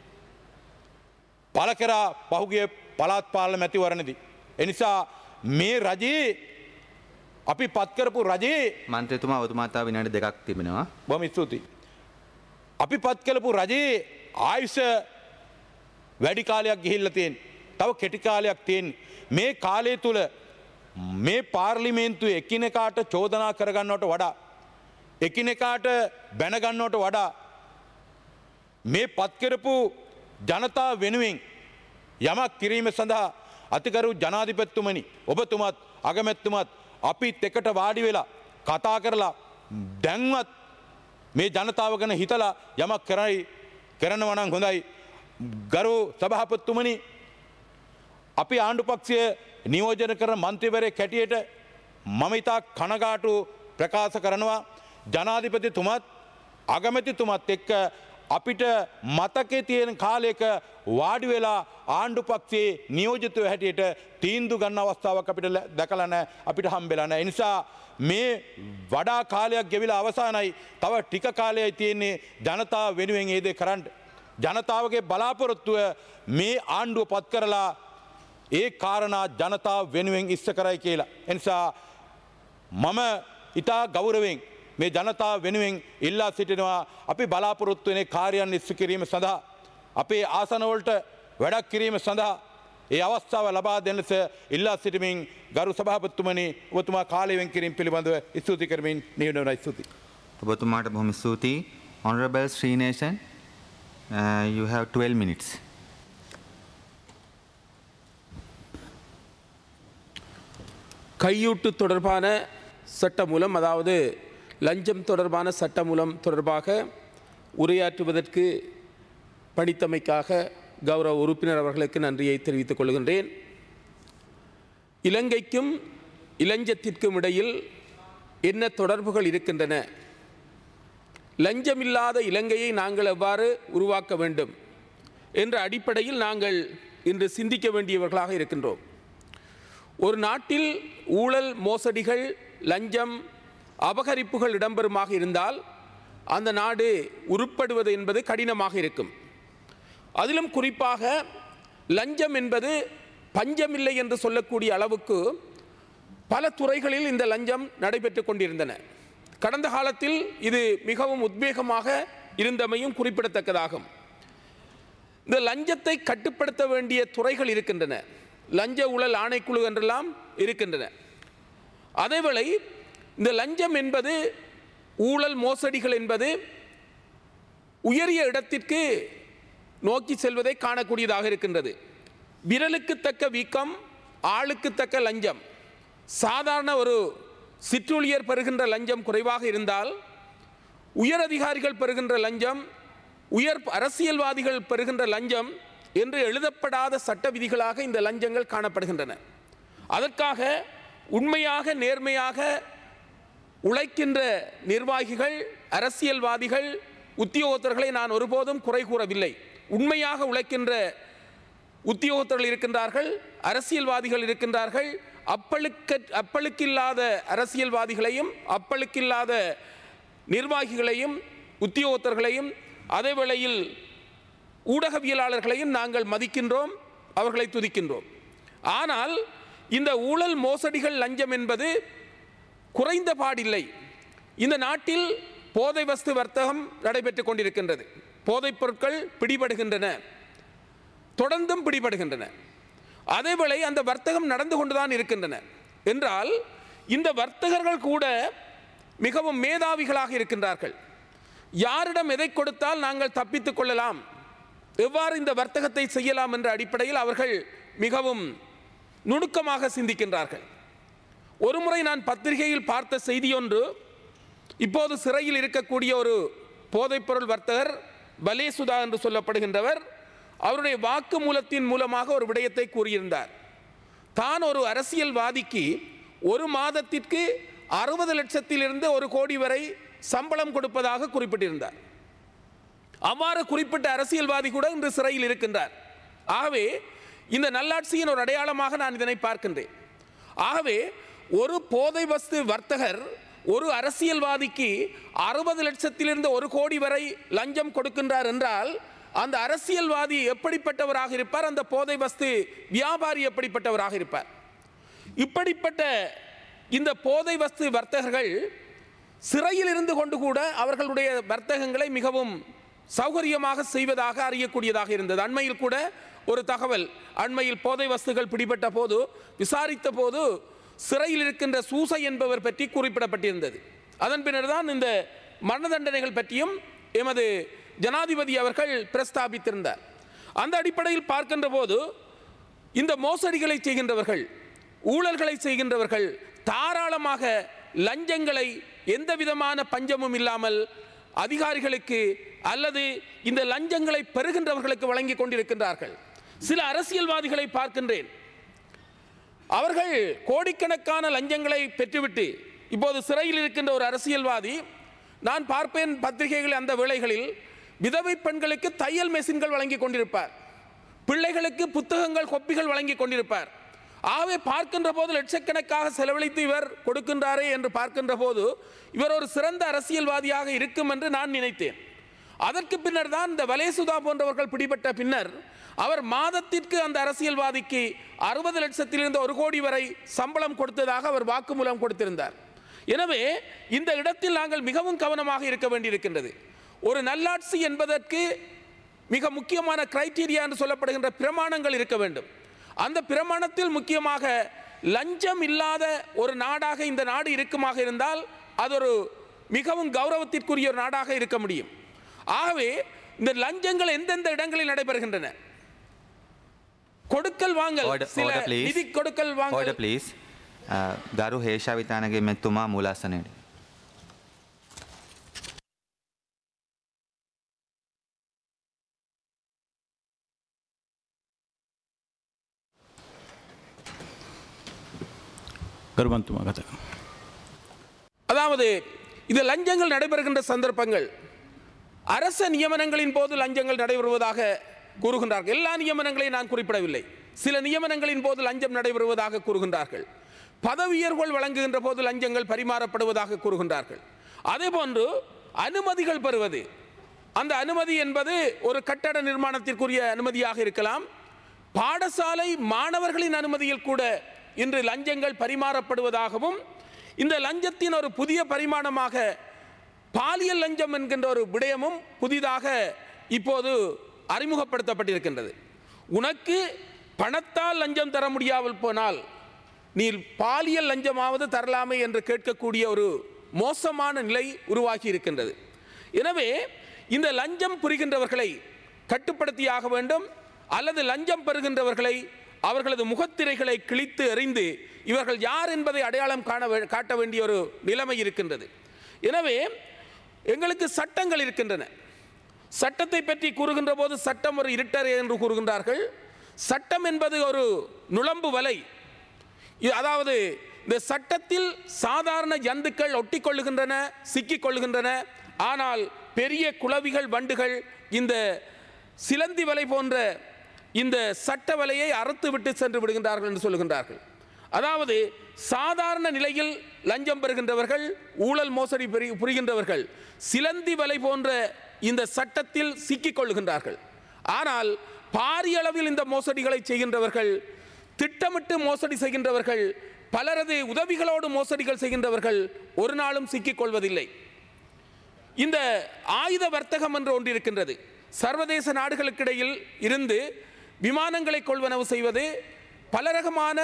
Speaker 3: පළ කරා පහුගිය පළාත් පාලන මැතිවරණදී. එනිසා මේ රජයේ අපි පත් කරපු රජයේ
Speaker 1: මන්ත්‍රීතුමා ඔබතුමාට විනාඩි 2ක් තිබෙනවා.
Speaker 3: බොහොම ස්තුතියි. අපි පත් කළපු රජයේ ආයුෂ වැඩි කාලයක් ගිහිල්ලා තියෙනවා. තව කෙටි කාලයක් තියෙනවා. මේ කාලය තුල මේ පාර්ලිමේන්තුවේ එකිනෙකාට චෝදනා කරගන්නවට වඩා එකිනෙකාට බැන ගන්නවට වඩා මේ පත් කරපු ජනතාව වෙනුවෙන් යමක් කිරීම සඳහා අතිගරු ජනාධිපතිතුමනි ඔබතුමත් අගමැතිතුමත් අපිත් එකට වාඩි වෙලා කතා කරලා දැන්වත් මේ ජනතාව ගැන හිතලා යමක් කරනවා නම් හොඳයි. ගරු සභාපතිතුමනි අපි ආණ්ඩු පක්ෂය නියෝජනය කරන මන්ත්‍රීවරයෙක් හැටියට මම ඉතා කනගාටු ප්‍රකාශ කරනවා ජනාධිපතිතුමත් අගමැතිතුමත් එක්ක අපිට මතකේ තියෙන කාලයක වාඩි වෙලා ආණ්ඩු පක්ෂයේ නියෝජිතව හැටියට තීන්දුව ගන්න අවස්ථාවක් අපිට දැකලා නැහැ, අපිට හම්බෙලා නැහැ. ඒ නිසා මේ වඩා කාලයක් ගෙවිලා අවසానයි. තව ටික කාලයයි තියෙන්නේ ජනතාව වෙනුවෙන් මේ දේ කරන්න. ජනතාවගේ බලාපොරොත්තුව මේ ආණ්ඩුව පත් කරලා ඒ කාරණා ජනතාව වෙනුවෙන් ඉස්ස කරයි කියලා. ඒ නිසා මම ඉතා ගෞරවයෙන් මේ ජනතාව වෙනුවෙන් ඉල්ලා සිටිනවා අපි බලාපොරොත්තු වෙන කාර්යයන් ඉස්ස කිරීම සඳහා අපේ ආසනවලට වැඩක් කිරීම සඳහා ඒ අවස්ථාව ලබා දෙන්න ලෙස ඉල්ලා සිටිමින් ගරු සභාපතිතුමනි ඔබතුමා කාලය වෙන් කිරීම පිළිබඳව ස්තුති කරමින් නියුණවයි ස්තුති.
Speaker 1: ඔබතුමාට බොහොම ස්තුතියි. Honorable Sri Nation, you have 12 minutes.
Speaker 4: கையூட்டு தொடர்பான சட்டமூலம், அதாவது லஞ்சம் தொடர்பான சட்டமூலம் தொடர்பாக உரையாற்றுவதற்கு பணித்தமைக்காக கௌரவ உறுப்பினர் அவர்களுக்கு நன்றியை தெரிவித்துக் கொள்கின்றேன். இலங்கைக்கும் இலஞ்சத்திற்கும் இடையில் என்ன தொடர்புகள் இருக்கின்றன, லஞ்சமில்லாத இலங்கையை நாங்கள் எவ்வாறு உருவாக்க வேண்டும் என்ற அடிப்படையில் நாங்கள் இன்று சிந்திக்க வேண்டியவர்களாக இருக்கின்றோம். ஒரு நாட்டில் ஊழல், மோசடிகள், லஞ்சம், அபகரிப்புகள் இடம்பெறுமாக இருந்தால் அந்த நாடு உருப்படுவது என்பது கடினமாக இருக்கும். அதிலும் குறிப்பாக லஞ்சம் என்பது பஞ்சமில்லை என்று சொல்லக்கூடிய அளவுக்கு பல துறைகளில் இந்த லஞ்சம் நடைபெற்று கொண்டிருந்தன. கடந்த காலத்தில் இது மிகவும் உத்வேகமாக இருந்தமையும் குறிப்பிடத்தக்கதாகும். இந்த லஞ்சத்தை கட்டுப்படுத்த வேண்டிய துறைகள் இருக்கின்றன. லஞ்ச ஊழல் ஆணைக்குழு என்றெல்லாம் இருக்கின்றன. அதேவேளை இந்த லஞ்சம் என்பது, ஊழல் மோசடிகள் என்பது உயரிய இடத்திற்கு நோக்கி செல்வதை காணக்கூடியதாக இருக்கின்றது. விரலுக்கு தக்க வீக்கம், ஆளுக்கு தக்க லஞ்சம். சாதாரண ஒரு சிற்றூழியர் பெறுகின்ற லஞ்சம் குறைவாக இருந்தால், உயர் அதிகாரிகள் பெறுகின்ற லஞ்சம், உயர் அரசியல்வாதிகள் பெறுகின்ற லஞ்சம் என்று எழுதப்படாத சட்ட விதிகளாக இந்த லஞ்சங்கள் காணப்படுகின்றன. அதற்காக உண்மையாக நேர்மையாக உழைக்கின்ற நிர்வாகிகள், அரசியல்வாதிகள், உத்தியோகத்தர்களை நான் ஒருபோதும் குறை கூறவில்லை. உண்மையாக உழைக்கின்ற உத்தியோகத்தர்கள் இருக்கின்றார்கள், அரசியல்வாதிகள் இருக்கின்றார்கள். அப்பழுக்கில்லாத அரசியல்வாதிகளையும் அப்பழுக்கில்லாத நிர்வாகிகளையும் உத்தியோகத்தர்களையும் அதே வேளையில் ஊடகவியலாளர்களையும் நாங்கள் மதிக்கின்றோம், அவர்களை துதிக்கின்றோம். ஆனால் இந்த ஊழல், மோசடிகள், லஞ்சம் என்பது குறைந்த பாடில்லை. இந்த நாட்டில் போதை வஸ்து வர்த்தகம் நடைபெற்றுக் கொண்டிருக்கின்றது. போதைப் பொருட்கள் பிடிபடுகின்றன, தொடர்ந்தும் பிடிபடுகின்றன. அதேவேளை அந்த வர்த்தகம் நடந்து கொண்டுதான் இருக்கின்றன. என்றால் இந்த வர்த்தகர்கள் கூட மிகவும் மேதாவிகளாக இருக்கின்றார்கள். யாரிடம் எதை கொடுத்தால் நாங்கள் தப்பித்துக் கொள்ளலாம், எவ்வாறு இந்த வர்த்தகத்தை செய்யலாம் என்ற அடிப்படையில் அவர்கள் மிகவும் நுணுக்கமாக சிந்திக்கின்றார்கள். ஒருமுறை நான் பத்திரிகையில் பார்த்த செய்தி ஒன்று, இப்போது சிறையில் இருக்கக்கூடிய ஒரு போதைப்பொருள் வர்த்தகர் பலேசுதா என்று சொல்லப்படுகின்றவர் அவருடைய வாக்கு மூலத்தின் மூலமாக ஒரு விடயத்தை கூறியிருந்தார். தான் ஒரு அரசியல்வாதிக்கு ஒரு மாதத்திற்கு 60 லட்சத்திலிருந்து 1 கோடி வரை சம்பளம் கொடுப்பதாக குறிப்பிட்டிருந்தார். அவ்வாறு குறிப்பிட்ட அரசியல்வாதி கூட இன்று சிறையில் இருக்கின்றார். ஆகவே இந்த நல்லாட்சியின் ஒரு அடையாளமாக நான் இதனை பார்க்கின்றேன். ஆகவே ஒரு போதை வஸ்து வர்த்தகர் ஒரு அரசியல்வாதிக்கு 60 லட்சத்திலிருந்து 1 கோடி வரை லஞ்சம் கொடுக்கின்றார் என்றால் அந்த அரசியல்வாதி எப்படிப்பட்டவராக இருப்பார், அந்த போதை வஸ்து வியாபாரி எப்படிப்பட்டவராக இருப்பார்? இப்படிப்பட்ட இந்த போதை வஸ்து வர்த்தகர்கள் சிறையில் இருந்து கொண்டு கூட அவர்களுடைய வர்த்தகங்களை மிகவும் சௌகரியமாக செய்வதாக அறியக்கூடியதாக இருந்தது. அண்மையில் கூட ஒரு தகவல், அண்மையில் போதை வஸ்துகள் பிடிபட்ட போது விசாரித்த போது சிறையில் இருக்கின்ற சூசை என்பவர் பற்றி குறிப்பிடப்பட்டிருந்தது. அதன் பின்னர் தான் இந்த மரண தண்டனைகள் பற்றியும் எமது ஜனாதிபதி அவர்கள் பிரஸ்தாபித்திருந்தார். அந்த அடிப்படையில் பார்க்கின்ற போது இந்த மோசடிகளை செய்கின்றவர்கள், ஊழல்களை செய்கின்றவர்கள் தாராளமாக லஞ்சங்களை எந்த விதமான பஞ்சமும் இல்லாமல் அதிகாரிகளுக்கு அல்லது இந்த லஞ்சங்களை பெறுகின்றவர்களுக்கு வழங்கி கொண்டிருக்கின்றார்கள். சில அரசியல்வாதிகளை பார்க்கின்றேன், அவர்கள் கோடிக்கணக்கான லஞ்சங்களை பெற்றுவிட்டு இப்போது சிறையில் இருக்கின்ற ஒரு அரசியல்வாதி, நான் பார்ப்பேன் பத்திரிகைகள் அந்த வேளைகளில் விதவை பெண்களுக்கு தையல் மெஷின்கள் வழங்கி கொண்டிருப்பார், பிள்ளைகளுக்கு புத்தகங்கள் கொப்பிகள் வழங்கி கொண்டிருப்பார். ஆகவே பார்க்கின்ற போது லட்சக்கணக்காக செலவழித்து இவர் கொடுக்கின்றாரே என்று பார்க்கின்ற போது இவர் ஒரு சிறந்த அரசியல்வாதியாக இருக்கும் என்று நான் நினைத்தேன். அதற்கு பின்னர் தான் இந்த வலேசுதா போன்றவர்கள் பிடிபட்ட பின்னர் அவர் மாதத்திற்கு அந்த அரசியல்வாதிக்கு 60 லட்சத்திலிருந்து 1 கோடி வரை சம்பளம் கொடுத்ததாக அவர் வாக்குமூலம் கொடுத்திருந்தார். எனவே இந்த இடத்தில் நாங்கள் மிகவும் கவனமாக இருக்க வேண்டியிருக்கின்றது. ஒரு நல்லாட்சி என்பதற்கு மிக முக்கியமான கிரைட்டீரியா என்று சொல்லப்படுகின்ற பிரமாணங்கள் இருக்க வேண்டும். அந்த பிரமாணத்தில் முக்கியமாக லஞ்சம் இல்லாத ஒரு நாடாக இந்த நாடு இருக்குமாக இருந்தால் அது ஒரு மிகவும் கௌரவத்திற்குரிய ஒரு நாடாக இருக்க முடியும். ஆகவே இந்த லஞ்சங்கள் எந்தெந்த இடங்களில் நடைபெறுகின்றன, கொடுக்கல் வாங்கல், சில நிதி கொடுக்கல் வாங்கல்.
Speaker 1: ப்ளீஸ் ගරු හේෂාවිතානගේ මෙතුමා මුලාසනයට.
Speaker 3: கருமந்துமா கதை.
Speaker 4: அதாவது இது லஞ்சங்கள் நடைபெறுகின்ற சந்தர்ப்பங்கள் அரச நியமனங்களின் போது லஞ்சங்கள் நடைபெறுவதாக கூறுகின்றார்கள். எல்லா நியமனங்களையும் நான் குறிப்பிடவில்லை. சில நியமனங்களின் போது லஞ்சம் நடைபெறுவதாக கூறுகின்றார்கள். பதவியர்கள் வழங்குகின்ற போது லஞ்சங்கள் பரிமாறப்படுவதாக கூறுகின்றார்கள். அதேபோன்று அனுமதிகள் பெறுவது, அந்த அனுமதி என்பது ஒரு கட்டட நிர்மாணத்திற்குரிய அனுமதியாக இருக்கலாம். பாடசாலை மாணவர்களின் அனுமதியில் கூட இன்று லஞ்சங்கள் பரிமாறப்படுவதாகவும், இந்த லஞ்சத்தின் ஒரு புதிய பரிமாணமாக பாலியல் லஞ்சம் என்கின்ற ஒரு விடயமும் புதிதாக இப்போது அறிமுகப்படுத்தப்பட்டிருக்கின்றது. உனக்கு பணத்தால் லஞ்சம் தர முடியாமல் போனால் நீ பாலியல் லஞ்சமாவது தரலாமே என்று கேட்கக்கூடிய ஒரு மோசமான நிலை உருவாகி இருக்கின்றது. எனவே இந்த லஞ்சம் புரிகின்றவர்களை கட்டுப்படுத்தியாக வேண்டும், அல்லது லஞ்சம் பெறுகின்றவர்களை அவர்களது முகத்திரைகளை கிழித்து எறிந்து இவர்கள் யார் என்பதை அடையாளம் காட்ட வேண்டிய ஒரு நிலைமை இருக்கின்றது. எனவே எங்களுக்கு சட்டங்கள் இருக்கின்றன. சட்டத்தை பற்றி கூறுகின்ற போது சட்டம் ஒரு இருட்டறை என்று கூறுகின்றார்கள். சட்டம் என்பது ஒரு நுளம்பு வலை. அதாவது இந்த சட்டத்தில் சாதாரண ஜந்துக்கள் ஒட்டிக்கொள்ளுகின்றன, சிக்கிக்கொள்ளுகின்றன. ஆனால் பெரிய குளவிகள், வண்டுகள் இந்த சிலந்தி வலை போன்ற இந்த சட்ட வலையை அறுத்து விட்டு சென்று விடுகின்றார்கள் என்று சொல்லுகின்றார்கள். அதாவது சாதாரண நிலையில் லஞ்சம் பெறுகின்றவர்கள், ஊழல் மோசடி புரிகின்றவர்கள் சிலந்தி வலை போன்ற இந்த சட்டத்தில் சிக்கிக்கொள்ளுகின்றார்கள். ஆனால் பாரிய அளவில் இந்த மோசடிகளை செய்கின்றவர்கள், திட்டமிட்டு மோசடி செய்கின்றவர்கள், பலரது உதவிகளோடு மோசடிகள் செய்கின்றவர்கள் ஒரு நாளும் சிக்கிக்கொள்வதில்லை. இந்த ஆயுத வர்த்தகம் என்று ஒன்று இருக்கின்றது. சர்வதேச நாடுகளுக்கிடையில் இருந்து விமானங்களை கொள்வனவு செய்வது, பலரகமான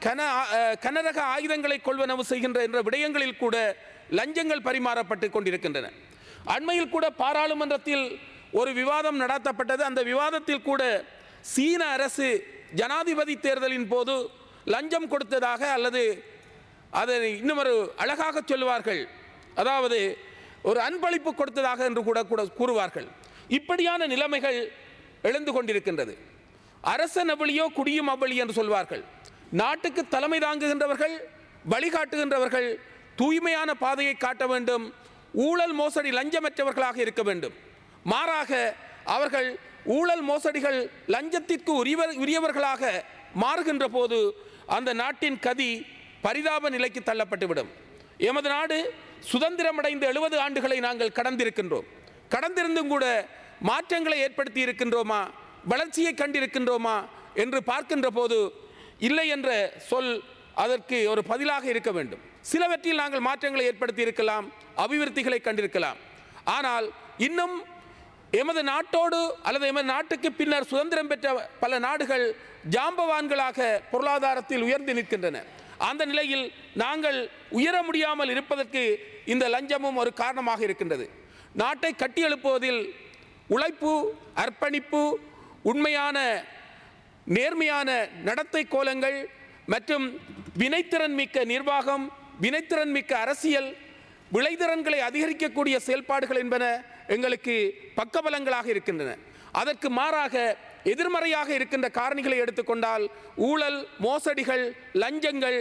Speaker 4: கனரக ஆயுதங்களை கொள்வனவு செய்கின்ற என்ற விடயங்களில் கூட லஞ்சங்கள் பரிமாறப்பட்டு கொண்டிருக்கின்றன. அண்மையில் கூட பாராளுமன்றத்தில் ஒரு விவாதம் நடத்தப்பட்டது. அந்த விவாதத்தில் கூட சீன அரசு ஜனாதிபதி தேர்தலின் போது லஞ்சம் கொடுத்ததாக, அல்லது அதை இன்னும் ஒரு அழகாக சொல்லுவார்கள், அதாவது ஒரு அன்பளிப்பு கொடுத்ததாக என்று கூட கூறுவார்கள். இப்படியான நிலைமைகள் எழுந்து கொண்டிருக்கின்றது. அரசன் அவ்வளியோ குடியும் அவ்வளி என்று சொல்வார்கள். நாட்டுக்கு தலைமை தாங்குகின்றவர்கள், வழிகாட்டுகின்றவர்கள் தூய்மையான பாதையை காட்ட வேண்டும். ஊழல் மோசடி லஞ்சமற்றவர்களாக இருக்க வேண்டும். மாறாக அவர்கள் ஊழல் மோசடிகள் லஞ்சத்திற்கு உரியவர்களாக மாறுகின்ற போது அந்த நாட்டின் கதி பரிதாப நிலைக்கு தள்ளப்பட்டுவிடும். எமது நாடு சுதந்திரமடைந்த 70 ஆண்டுகளை நாங்கள் கடந்திருக்கின்றோம். கடந்திருந்தும் கூட மாற்றங்களை ஏற்படுத்தி இருக்கின்றோமா, வளர்ச்சியை கண்டிருக்கின்றோமா என்று பார்க்கின்ற போது இல்லை என்ற சொல் அதற்கு ஒரு பதிலாக இருக்க வேண்டும். சிலவற்றில் நாங்கள் மாற்றங்களை ஏற்படுத்தி இருக்கலாம், அபிவிருத்திகளை கண்டிருக்கலாம். ஆனால் இன்னும் எமது நாட்டோடு அல்லது எமது நாட்டுக்கு பின்னர் சுதந்திரம் பெற்ற பல நாடுகள் ஜாம்பவான்களாக பொருளாதாரத்தில் உயர்ந்து நிற்கின்றன. அந்த நிலையில் நாங்கள் உயர முடியாமல் இருப்பதற்கு இந்த லஞ்சமும் ஒரு காரணமாக இருக்கின்றது. நாட்டை கட்டியெழுப்புவதில் உழைப்பு, அர்ப்பணிப்பு, உண்மையான நேர்மையான நடத்தை கோலங்கள் மற்றும் வினைத்திறன் மிக்க நிர்வாகம், வினைத்திறன் மிக்க அரசியல், விளைதிறன்களை அதிகரிக்கக்கூடிய செயல்பாடுகள் என்பன எங்களுக்கு பக்கபலங்களாக இருக்கின்றன. அதற்கு மாறாக எதிர்மறையாக இருக்கின்ற காரணிகளை எடுத்துக்கொண்டால் ஊழல், மோசடிகள், லஞ்சங்கள்,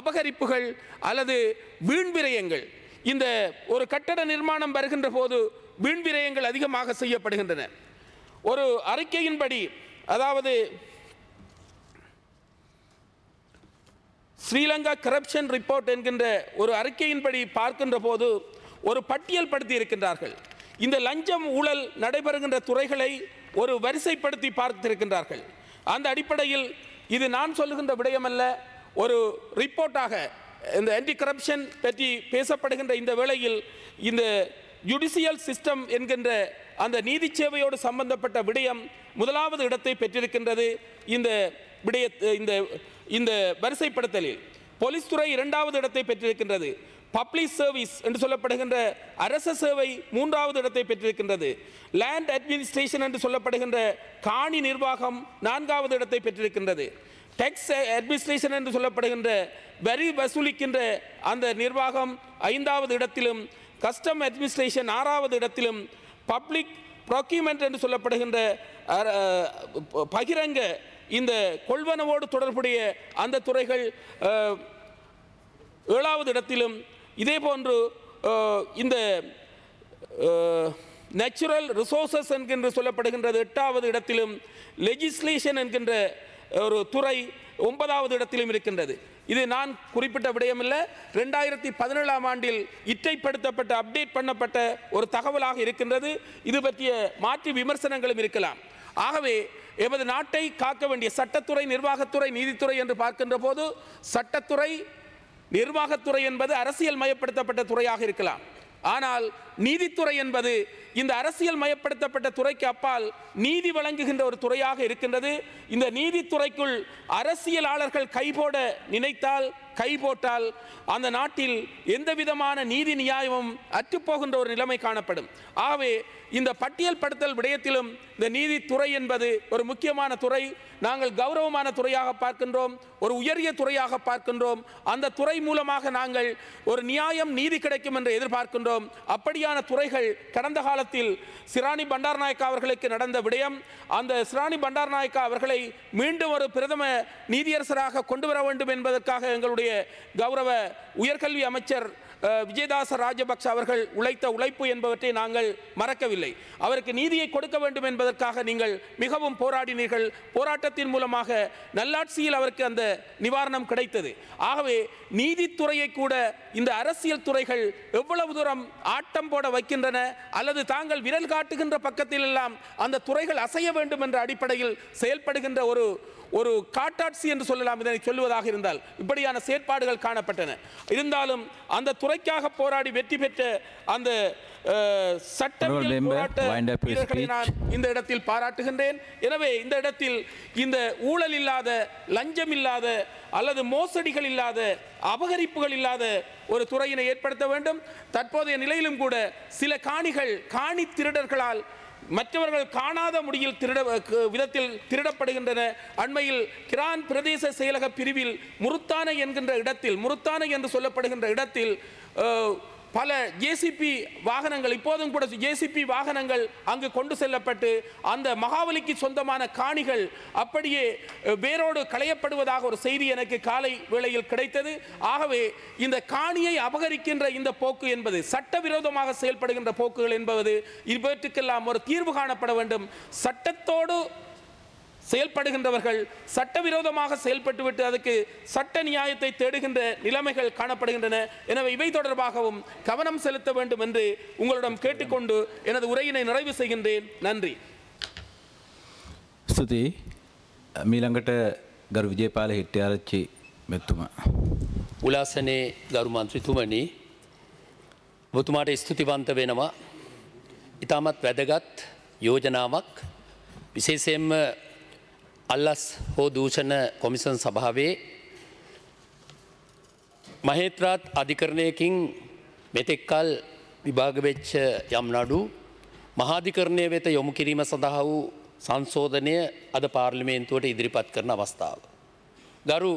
Speaker 4: அபகரிப்புகள் அல்லது வீண்விரயங்கள். இந்த ஒரு கட்டட நிர்மாணம் வருகின்ற போது வீண் விரயங்கள் அதிகமாக செய்யப்படுகின்றன. ஒரு அறிக்கையின்படி, அதாவது ஸ்ரீலங்கா கரப்ஷன் ரிப்போர்ட் என்கின்ற ஒரு அறிக்கையின்படி பார்க்கின்ற போது ஒரு பட்டியல் படுத்தி இருக்கின்றார்கள். இந்த லஞ்சம் ஊழல் நடைபெறுகின்ற துறைகளை ஒரு வரிசைப்படுத்தி பார்த்திருக்கின்றார்கள். அந்த அடிப்படையில் இது நான் சொல்லுகின்ற விடயமல்ல, ஒரு ரிப்போர்ட்டாக இந்த ஆன்டி கரப்ஷன் பற்றி பேசப்படுகின்ற இந்த வேளையில் இந்த ஜுடிஷியல் சிஸ்டம் என்கின்ற அந்த நீதி சேவையோடு சம்பந்தப்பட்ட விடயம் முதலாவது இடத்தை பெற்றிருக்கின்றது. இந்த வரிசைப்படுத்தலில் போலீஸ் துறை இரண்டாவது இடத்தை பெற்றிருக்கின்றது. பப்ளிக் சர்வீஸ் என்று சொல்லப்படுகின்ற அரச சேவை மூன்றாவது இடத்தை பெற்றிருக்கின்றது. லேண்ட் அட்மினிஸ்ட்ரேஷன் என்று சொல்லப்படுகின்ற காணி நிர்வாகம் நான்காவது இடத்தை பெற்றிருக்கின்றது. டேக்ஸ் அட்மினிஸ்ட்ரேஷன் என்று சொல்லப்படுகின்ற வரி வசூலிக்கின்ற அந்த நிர்வாகம் ஐந்தாவது இடத்திலும், கஸ்டம் அட்மினிஸ்ட்ரேஷன் ஆறாவது இடத்திலும், பப்ளிக் ப்ரொக்யூமெண்ட் என்று சொல்லப்படுகின்ற பகிரங்க இந்த கொள்வனவோடு தொடர்புடைய அந்த துறைகள் ஏழாவது இடத்திலும், இதே போன்று இந்த நேச்சுரல் ரிசோர்சஸ் என்கின்ற சொல்லப்படுகின்றது எட்டாவது இடத்திலும், லெஜிஸ்லேஷன் என்கின்ற ஒரு துறை ஒன்பதாவது இடத்திலும் இருக்கின்றது. இது நான் குறிப்பிட்ட விடயமில்லை, 2017ஆம் ஆண்டில் இற்றைப்படுத்தப்பட்ட அப்டேட் பண்ணப்பட்ட ஒரு தகவலாக இருக்கின்றது. இது பற்றிய மாற்று விமர்சனங்களும் இருக்கலாம். ஆகவே எமது நாட்டை காக்க வேண்டிய சட்டத்துறை, நிர்வாகத்துறை, நீதித்துறை என்று பார்க்கின்ற போது சட்டத்துறை, நிர்வாகத்துறை என்பது அரசியல் மயப்படுத்தப்பட்ட துறையாக இருக்கலாம். ஆனால் நீதித்துறை என்பது இந்த அரசியல் மயப்படுத்தப்பட்ட துறைக்கு அப்பால் நீதி வழங்குகின்ற ஒரு துறையாக இருக்கின்றது. இந்த நீதித்துறைக்குள் அரசியலாளர்கள் கைபோட நினைத்தால், கைபோட்டால் அந்த நாட்டில் எந்த விதமான நீதி நியாயமும் அற்றுப்போகின்ற ஒரு நிலைமை காணப்படும். ஆகவே இந்த பட்டியல் படுத்தல் விடயத்திலும் இந்த நீதித்துறை என்பது ஒரு முக்கியமான துறை. நாங்கள் கௌரவமான துறையாக பார்க்கின்றோம், ஒரு உயரிய துறையாக பார்க்கின்றோம். அந்த துறை மூலமாக நாங்கள் ஒரு நியாயம், நீதி கிடைக்கும் என்று எதிர்பார்க்கின்றோம். அப்படியான துறைகள் கடந்த காலத்தில் சிராணி பண்டாரநாயக்கா அவர்களுக்கு நடந்த விடயம், அந்த சிராணி பண்டாரநாயக்கா அவர்களை மீண்டும் ஒரு பிரதம நீதியரசராக கொண்டு வர வேண்டும் என்பதற்காக எங்களுடைய கௌரவ உயர்கல்வி அமைச்சர் விஜயதாச ராஜபக்ஷ அவர்கள் உழைத்த உழைப்பு என்பவற்றை நாங்கள் மறக்கவில்லை. அவருக்கு நீதியை கொடுக்க வேண்டும் என்பதற்காக நீங்கள் மிகவும் போராடினீர்கள். போராட்டத்தின் மூலமாக நல்லாட்சியில் அவருக்கு அந்த நிவாரணம் கிடைத்தது. ஆகவே நீதித்துறையை கூட இந்த அரசியல் துறைகள் எவ்வளவு தூரம் ஆட்டம் போட வைக்கின்றன, அல்லது தாங்கள் விரல் காட்டுகின்ற பக்கத்தில் எல்லாம் அந்த துறைகள் அசைய வேண்டும் என்ற அடிப்படையில் செயல்படுகின்ற ஒரு காட்டாட்சி என்று சொல்லலாம். இதனை சொல்லுவதாக இருந்தால் இப்படியான செயற்பாடுகள் காணப்பட்டன. இருந்தாலும் அந்த துறைக்காக போராடி வெற்றி பெற்ற அந்த சட்டவியல் போராட்ட வீரர்களை நான் இந்த இடத்தில் பாராட்டுகின்றேன். எனவே இந்த இடத்தில் இந்த ஊழல் இல்லாத, லஞ்சம் இல்லாத, அல்லது மோசடிகள் இல்லாத, அபகரிப்புகள் இல்லாத ஒரு துறையினை ஏற்படுத்த வேண்டும். தற்போதைய நிலையிலும் கூட சில காணி திருடர்களால் மற்றவர்கள் காணாத முடியில் விதத்தில் திருடப்படுகின்றன. அண்மையில் கிரான் பிரதேச செயலக பிரிவில் முருத்தானை என்று சொல்லப்படுகின்ற இடத்தில் பல ஜேசிபி வாகனங்கள், இப்போதும் கூட ஜேசிபி வாகனங்கள் அங்கு கொண்டு செல்லப்பட்டு அந்த மகாவலிக்கு சொந்தமான காணிகள் அப்படியே வேரோடு களையப்படுவதாக ஒரு செய்தி எனக்கு காலை வேளையில் கிடைத்தது. ஆகவே இந்த காணியை அபகரிக்கின்ற இந்த போக்கு என்பது, சட்டவிரோதமாக செயல்படுகின்ற போக்குகள் என்பது, இவற்றுக்கெல்லாம் ஒரு தீர்வு காணப்பட வேண்டும். சட்டத்தோடு செயல்படுகின்றவர்கள் சட்டவிரோதமாக செயல்பட்டுவிட்டு அதுக்கு சட்ட நியாயத்தை தேடுகின்ற நிலைமைகள் காணப்படுகின்றன. எனவே இவை தொடர்பாகவும் கவனம் செலுத்த வேண்டும் என்று உங்களிடம் கேட்டுக்கொண்டு எனது உரையினை நிறைவு செய்கின்றேன். நன்றி.
Speaker 5: ස්තුතියි. මීළඟට ගරු විජේපාල හෙට්ටිආරච්චි මෙතුමා.
Speaker 6: උලාසනේ ගරු මන්ත්‍රීතුමනි, ඔබතුමාට ස්තුතිවන්ත වෙනවා. ඉතාමත් වැදගත් යෝජනාවක්, විශේෂයෙන්ම අල්ලස් හෝ දූෂණ කොමිසන් සභාවේ මහේත්‍රාත් අධිකරණයකින් මෙතෙක්කල් විභාග වෙච්ච යම් නඩු මහාධිකරණය වෙත යොමු කිරීම සඳහා වූ සංශෝධනය අද පාර්ලිමේන්තුවට ඉදිරිපත් කරන අවස්ථාව. ගරු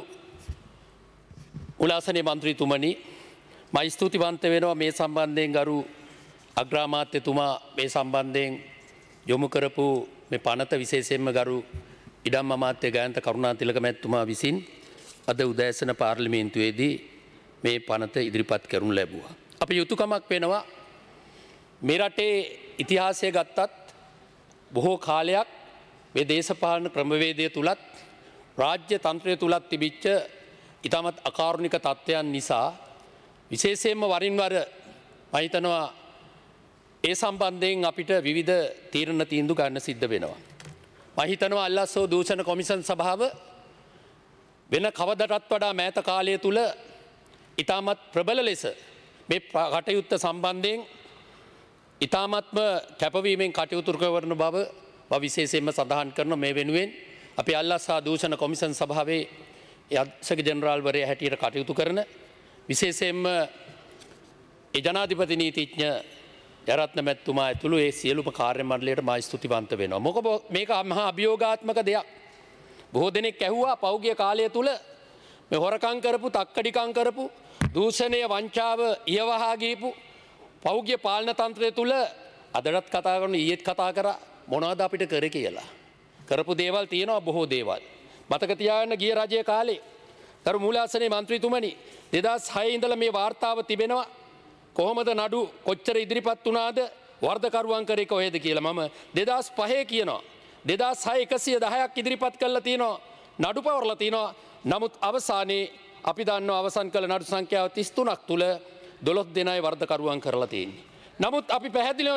Speaker 6: උලාසනේ මන්ත්‍රීතුමනි, මම ස්තුතිවන්ත වෙනවා මේ සම්බන්ධයෙන් ගරු අග්‍රාමාත්‍යතුමා මේ සම්බන්ධයෙන් යොමු කරපු මේ පනත, විශේෂයෙන්ම ගරු ඉඩම් අමාත්‍ය ගායන්ත කරුණාතිලක මැතිතුමා විසින් අද උදෑසන පාර්ලිමේන්තුවේදී මේ පනත ඉදිරිපත් කරනු ලැබුවා. අපි යුතුයකමක් වෙනවා මේ රටේ ඉතිහාසය ගත්තත් බොහෝ කාලයක් මේ දේශපාලන ක්‍රමවේදය තුලත් රාජ්‍ය තන්ත්‍රය තුලත් තිබිච්ච ඉතාමත් අකාරුණික තත්ත්වයන් නිසා විශේෂයෙන්ම වරින් වර මම හිතනවා ඒ සම්බන්ධයෙන් අපිට විවිධ තීරණ තීන්දුව ගන්න සිද්ධ වෙනවා. මම හිතනවා අල්ලස්සෝ දූෂණ කොමිෂන් සභාව වෙන කවදටත් වඩා මෑත කාලය තුල ඉතාමත් ප්‍රබල ලෙස මේ කටයුත්ත සම්බන්ධයෙන් ඉතාමත්ම කැපවීමෙන් කටයුතු කරන බව විශේෂයෙන්ම සඳහන් කරන මේ වෙනුවෙන් අපි අල්ලස්සා දූෂණ කොමිෂන් සභාවේ අධ්‍යක්ෂක ජෙනරාල්වරයා හැටියට කටයුතු කරන විශේෂයෙන්ම ඒ ජනාධිපති නීතිඥ ජයරත්න මැතිතුමා ඇතුළු ඒ සියලුම කාර්ය මණ්ඩලයට මා ස්තුතිවන්ත වෙනවා. මොකද මේක මහා අභියෝගාත්මක දෙයක්. බොහෝ දෙනෙක් ඇහුවා පෞද්ගලික කාලය තුල මේ හොරකම් කරපු, තක්කඩිකම් කරපු, දූෂණය වංචාව ඉයවහා ගියපු පෞද්ගලික පාලන තන්ත්‍රය තුල අදටත් කතා කරන ඊයේත් කතා කරා මොනවද අපිට කරේ කියලා. කරපු දේවල් තියෙනවා බොහෝ දේවල්. මතක තියාගන්න ගිය රජයේ කාලේ කරු මූලාසනයේ මන්ත්‍රීතුමනි 2006 ඉඳලා මේ වාර්තාව තිබෙනවා. කොහොමද නඩු කොච්චර ඉදිරිපත් වුණාද වර්ධකරුවන් කරේ කොහෙද කියලා. මම 2005 කියනවා 2006 110ක් ඉදිරිපත් කළා තියෙනවා, නඩු පවරලා තියෙනවා. නමුත් අවසානයේ අපි දන්නවා අවසන් කළ නඩු සංඛ්‍යාව 33ක් තුල 12 දෙනායි වර්ධකරුවන් කරලා තියෙන්නේ. නමුත් අපි පැහැදිලිව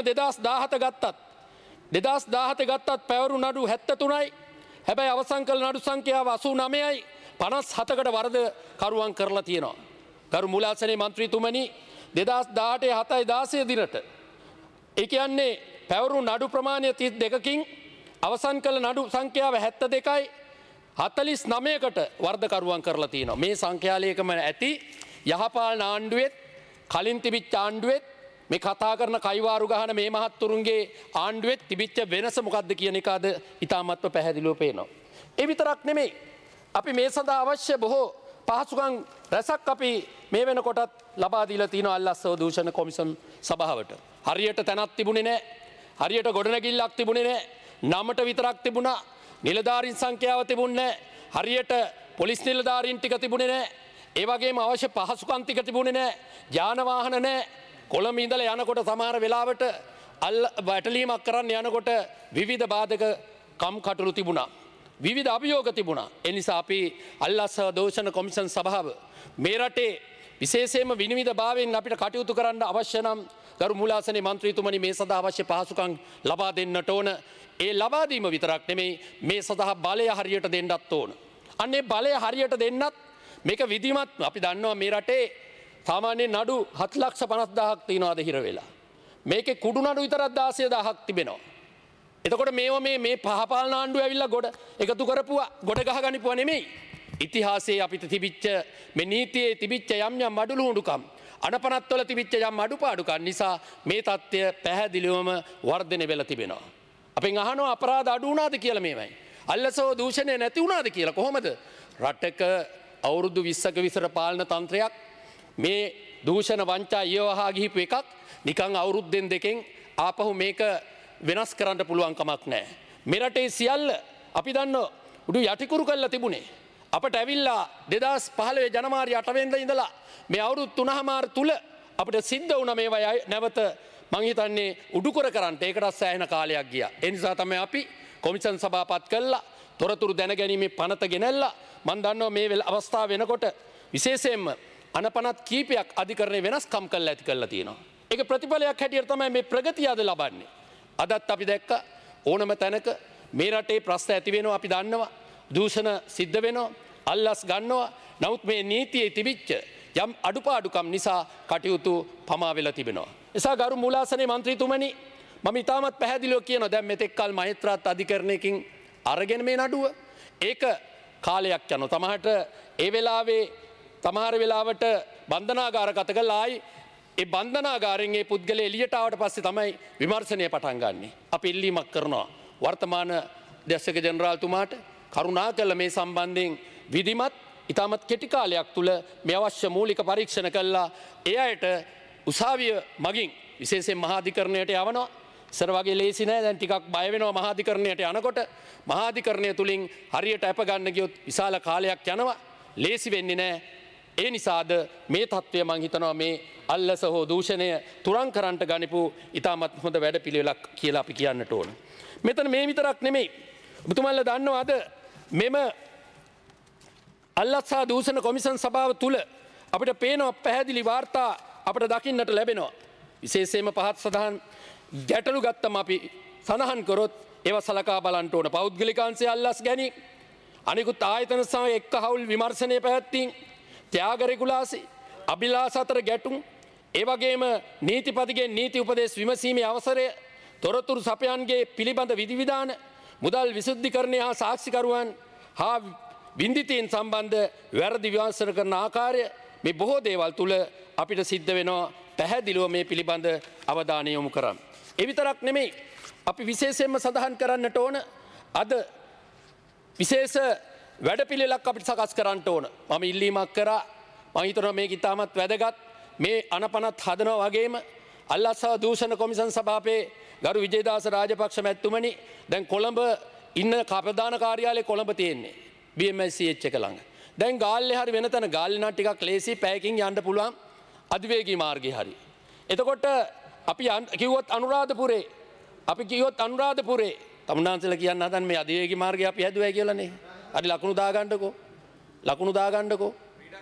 Speaker 6: 2017 ගත්තත් පැවරු නඩු 73යි. හැබැයි අවසන් කළ නඩු සංඛ්‍යාව 89යි. 57කට වර්ධකරුවන් කරලා තියෙනවා. කරු මූලාසනයේ මන්ත්‍රීතුමනි 2018 7 16 දිනට ඒ කියන්නේ පැවරු නඩු ප්‍රමාණය 32කින් අවසන් කළ නඩු සංඛ්‍යාව 72යි 49කට වර්ධකරුවන් කරලා තියෙනවා. මේ සංඛ්‍යාලයකම ඇති යහපාලන ආණ්ඩුවෙත් කලින් තිබිච්ච ආණ්ඩුවෙත් මේ කතා කරන කයිවාරු ගහන මේ මහත්තුරුන්ගේ ආණ්ඩුවෙත් තිබිච්ච වෙනස මොකක්ද කියන එක අද ඉතාමත්ව පැහැදිලිව පේනවා. ඒ විතරක් නෙමෙයි අපි මේ සඳහා අවශ්‍ය බොහෝ පහසුකම් රැසක් අපි මේ වෙනකොටත් ලබා දීලා තියෙනවා අල්ලස්සෝ දූෂණ කොමිෂන් සභාවට. හරියට තැනක් තිබුණේ නැහැ. හරියට ගොඩනැගිල්ලක් තිබුණේ නැහැ. නමට විතරක් තිබුණා. නිලධාරීන් සංඛ්‍යාව තිබුණේ නැහැ. හරියට පොලිස් නිලධාරීන් ටික තිබුණේ නැහැ. ඒ වගේම අවශ්‍ය පහසුකම් ටික තිබුණේ නැහැ. යාන වාහන නැහැ. කොළඹ ඉඳලා යනකොට සමහර වෙලාවට වැටලීමක් කරන්න යනකොට විවිධ බාධක කම් කටළු තිබුණා. විවිධ අභියෝග තිබුණා. ඒ නිසා අපි අල්ලස්සා දූෂණ කොමිෂන් සභාව මේ රටේ විශේෂයෙන්ම විනිවිදභාවයෙන් අපිට කටයුතු කරන්න අවශ්‍ය නම් ගරු මූලාසනයේ මන්ත්‍රීතුමනි මේ සඳහා අවශ්‍ය පහසුකම් ලබා දෙන්නට ඕන. ඒ ලබා දීම විතරක් නෙමෙයි මේ සඳහා බලය හරියට දෙන්නත් ඕන. අන්නේ බලය හරියට දෙන්නත් මේක විධිමත්. අපි දන්නවා මේ රටේ සාමාන්‍ය නඩු 7,50,000ක් තියනවාද හිර වෙලා. මේකේ කුඩු නඩු විතරක් 16,000ක් තිබෙනවා. එතකොට මේ පහපාලන ආණ්ඩුව ඇවිල්ලා ගොඩ එකතු කරපුවා ගොඩ ගහ ගනිපුවා නෙමෙයි. ඉතිහාසයේ අපිට තිබිච්ච මේ නීතියේ තිබිච්ච යම් අඩුලුහුඬුකම් අනපනත්වල තිබිච්ච යම් අඩුපාඩුකම් නිසා මේ තත්ත්වය පැහැදිලිවම වර්ධනය වෙලා තිබෙනවා. අපෙන් අහනවා අපරාධ අඩු වුණාද කියලා මේවයි. අල්ලසෝ දූෂණය නැති වුණාද කියලා. කොහොමද? රටක අවුරුදු 20ක විතර පාලන තන්ත්‍රයක් මේ දූෂණ වංචා ඊවහා ගිහිපු එකක් නිකන් අවුරුද්දෙන් දෙකෙන් ආපහු මේක වෙනස් කරන්න පුළුවන් කමක් නැහැ. මේ රටේ සියල්ල අපි දන්න උඩු යටිකුරු කරලා තිබුණේ. අපට ඇවිල්ලා 2015 ජනවාරි 8 වෙනිදා ඉඳලා මේ අවුරුදු 3මාර තුල අපිට සිද්ධ වුණ මේවා නැවත මං හිතන්නේ උඩුකර කරන්න ඒකට සෑහෙන කාලයක් ගියා. ඒ නිසා තමයි අපි කොමිෂන් සභාපත් කළා, තොරතුරු දැනගැනීමේ පනත ගෙනල්ලා. මම දන්නවා මේ අවස්ථාව වෙනකොට විශේෂයෙන්ම අනපනත් කීපයක් අධිකරණේ වෙනස්කම් කරලා ඇති කරලා තියෙනවා. ඒක ප්‍රතිඵලයක් හැටියට තමයි මේ ප්‍රගතිය අද ලබන්නේ. අදත් අපි දැක්ක ඕනම තැනක මේ රටේ ප්‍රශ්න ඇති වෙනවා. අපි දන්නවා දූෂණ සිද්ධ වෙනවා, අල්ලස් ගන්නවා. නමුත් මේ නීතියේ තිබිච්ච යම් අඩුපාඩුකම් නිසා කටයුතු පමා වෙලා තිබෙනවා. එසා ගරු මූලාසනයේ මන්ත්‍රීතුමනි මම ඉතාමත් පැහැදිලිව කියනවා දැන් මෙතෙක් කල මහේත්‍රාත් අධිකරණයකින් අරගෙන මේ නඩුව ඒක කාලයක් යනවා. තමහට ඒ වෙලාවේ තමහර වෙලාවට බන්ධනාගාරගත කළා. ආයි ඒ බන්ධනාගාරයෙන් ඒ පුද්ගලයා එළියට ආවට පස්සේ තමයි විමර්ශනය පටන් ගන්නෙ. අපි ඉල්ලීමක් කරනවා වර්තමාන අධ්‍යක්ෂක ජෙනරාල්තුමාට කරුණාකරලා මේ සම්බන්ධයෙන් විධිමත් ඉතාමත් කෙටි කාලයක් තුල මේ අවශ්‍ය මූලික පරීක්ෂණ කළා. ඒ අයට උසාවිය මගින් විශේෂයෙන් මහාධිකරණයට යවනවා. ඉස්සර වගේ ලේසි නෑ. දැන් ටිකක් බය වෙනවා මහාධිකරණයට යනකොට. මහාධිකරණය තුලින් හරියට අප ගන්න ගියොත් විශාල කාලයක් යනවා. ලේසි වෙන්නේ නෑ. ඒ නිසාද මේ තත්ත්වය මං හිතනවා මේ අල්ලස හෝ දූෂණය තුරන් කරන්නට ගනිපු ඉතාමත් හොඳ වැඩපිළිවෙලක් කියලා අපි කියන්නට ඕන. මෙතන මේ විතරක් නෙමෙයි. ඔබතුමන්ලා දන්නවද මෙම අල්ලස් සහ දූෂණ කොමිෂන් සභාව තුල අපිට පේනවා පැහැදිලි වාර්තා අපිට දකින්නට ලැබෙනවා. විශේෂයෙන්ම පහත් සඳහන් ගැටලු ගත්තම අපි සඳහන් කරොත් ඒවා සලකා බලන්න ඕන. පෞද්ගලිකාංශය අල්ලස් ගැනීම, අනිකුත් ආයතන සමග එක්ක හවුල් විමර්ශනය පැවැත්වීම, ත්‍යාග රෙගුලාසි, අභිලාෂ අතර ගැටුම්, ඒ වගේම නීතිපතිගෙන් නීති උපදේශ විමසීමේ අවසරය, තොරතුරු සපයන්ගේ පිළිබඳ විධිවිධාන, මුදල් විසුද්ධිකරණය හා සාක්ෂිකරුවන් හා වින්දිතීන් සම්බන්ධ වැරදි විමර්ශන කරන ආකාරය, මේ බොහෝ දේවල් තුල අපිට සිද්ධ වෙනවා පැහැදිලිව මේ පිළිබඳ අවධානය යොමු කරන්න. ඒ විතරක් නෙමෙයි අපි විශේෂයෙන්ම සඳහන් කරන්නට ඕන අද විශේෂ වැඩපිළිවෙලක් අපිට සකස් කරන්න ඕන. මම ඉල්ලීමක් කරා. මම හිතනවා මේක ඉතාමත් වැදගත්. මේ අනපනත් හදනවා වගේම අල්ලස් සහ දූෂණ කොමිෂන් සභාපේ ගරු විජේදාස රාජපක්ෂ මැතිතුමනි දැන් කොළඹ ඉන්න ප්‍රධාන කාර්යාලය කොළඹ තියෙන්නේ. BMSCH එක ළඟ. දැන් ගාල්ලේ හරි වෙන තැන ගාල්ලේ නම් ටිකක් ලේසි පැයකින් යන්න පුළුවන් අධිවේගී මාර්ගේ හරි. එතකොට අපි කිව්වොත් අනුරාධපුරේ තමුන්නාන්සලා කියන්න හදන මේ අධිවේගී මාර්ගය අපි හැදුවයි කියලානේ. හරි ලකුණු දාගන්නකෝ.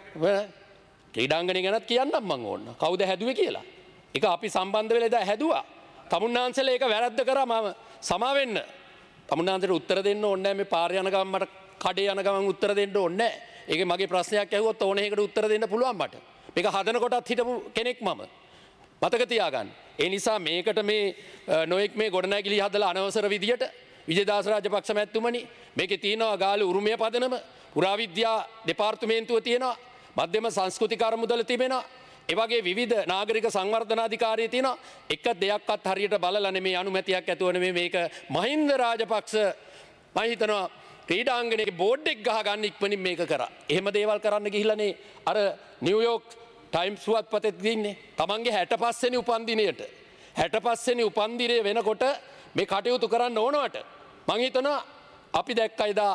Speaker 6: ක්‍රීඩාංගණය ගැනත් කියන්නම් මං ඕන්න. කවුද හැදුවේ කියලා. ඒක අපි සම්බන්ධ වෙලා එදා හැදුවා. තමුන්නාන්සලා ඒක වැරද්ද කරා මම සමා වෙන්න. තමුන්නාන්සලට උත්තර දෙන්න ඕනේ නැහැ. මේ පාර යන ගමන් මට කඩේ යන ගමන් උත්තර දෙන්න ඕනේ නැහැ. ඒකේ මගේ ප්‍රශ්නයක් ඇහුවොත් ඕනේ ඒකට උත්තර දෙන්න පුළුවන් මට. මේක හදන කොටත් හිටපු කෙනෙක් මම. මතක තියාගන්න. ඒ නිසා මේකට මේ නොඑක් මේ ගොඩනැගිලි හදලා අනවසර විදියට විජේදාස රාජපක්ෂ මැතිතුමනි මේකේ තියෙනවා ගාලු උරුමය පදනම, පුරාවිද්‍යා දෙපාර්තමේන්තුව තියෙනවා, මධ්‍යම සංස්කෘතික අරමුදල තිබෙනවා, ඒ වගේ විවිධ නාගරික සංවර්ධන අධිකාරිය තියෙනවා. එක දෙයක්වත් හරියට බලලා නෙමේ අනුමැතියක් ඇතුව නෙමේ මේක මහින්ද රාජපක්ෂ මම හිතනවා ක්‍රීඩාංගණයේ බෝඩ් එක ගහ ගන්න ඉක්මනින් මේක කරා. එහෙම දේවල් කරන්න ගිහිල්ලානේ අර නිව්යෝක් ටයිම්ස් පුවත්පතේ දින්නේ තමන්ගේ 65 වෙනි උපන්දිනයට 65 වෙනි උපන්දිනය වෙනකොට මේ කටයුතු කරන්න ඕනවට මං හිතනවා අපි දැක්කා එදා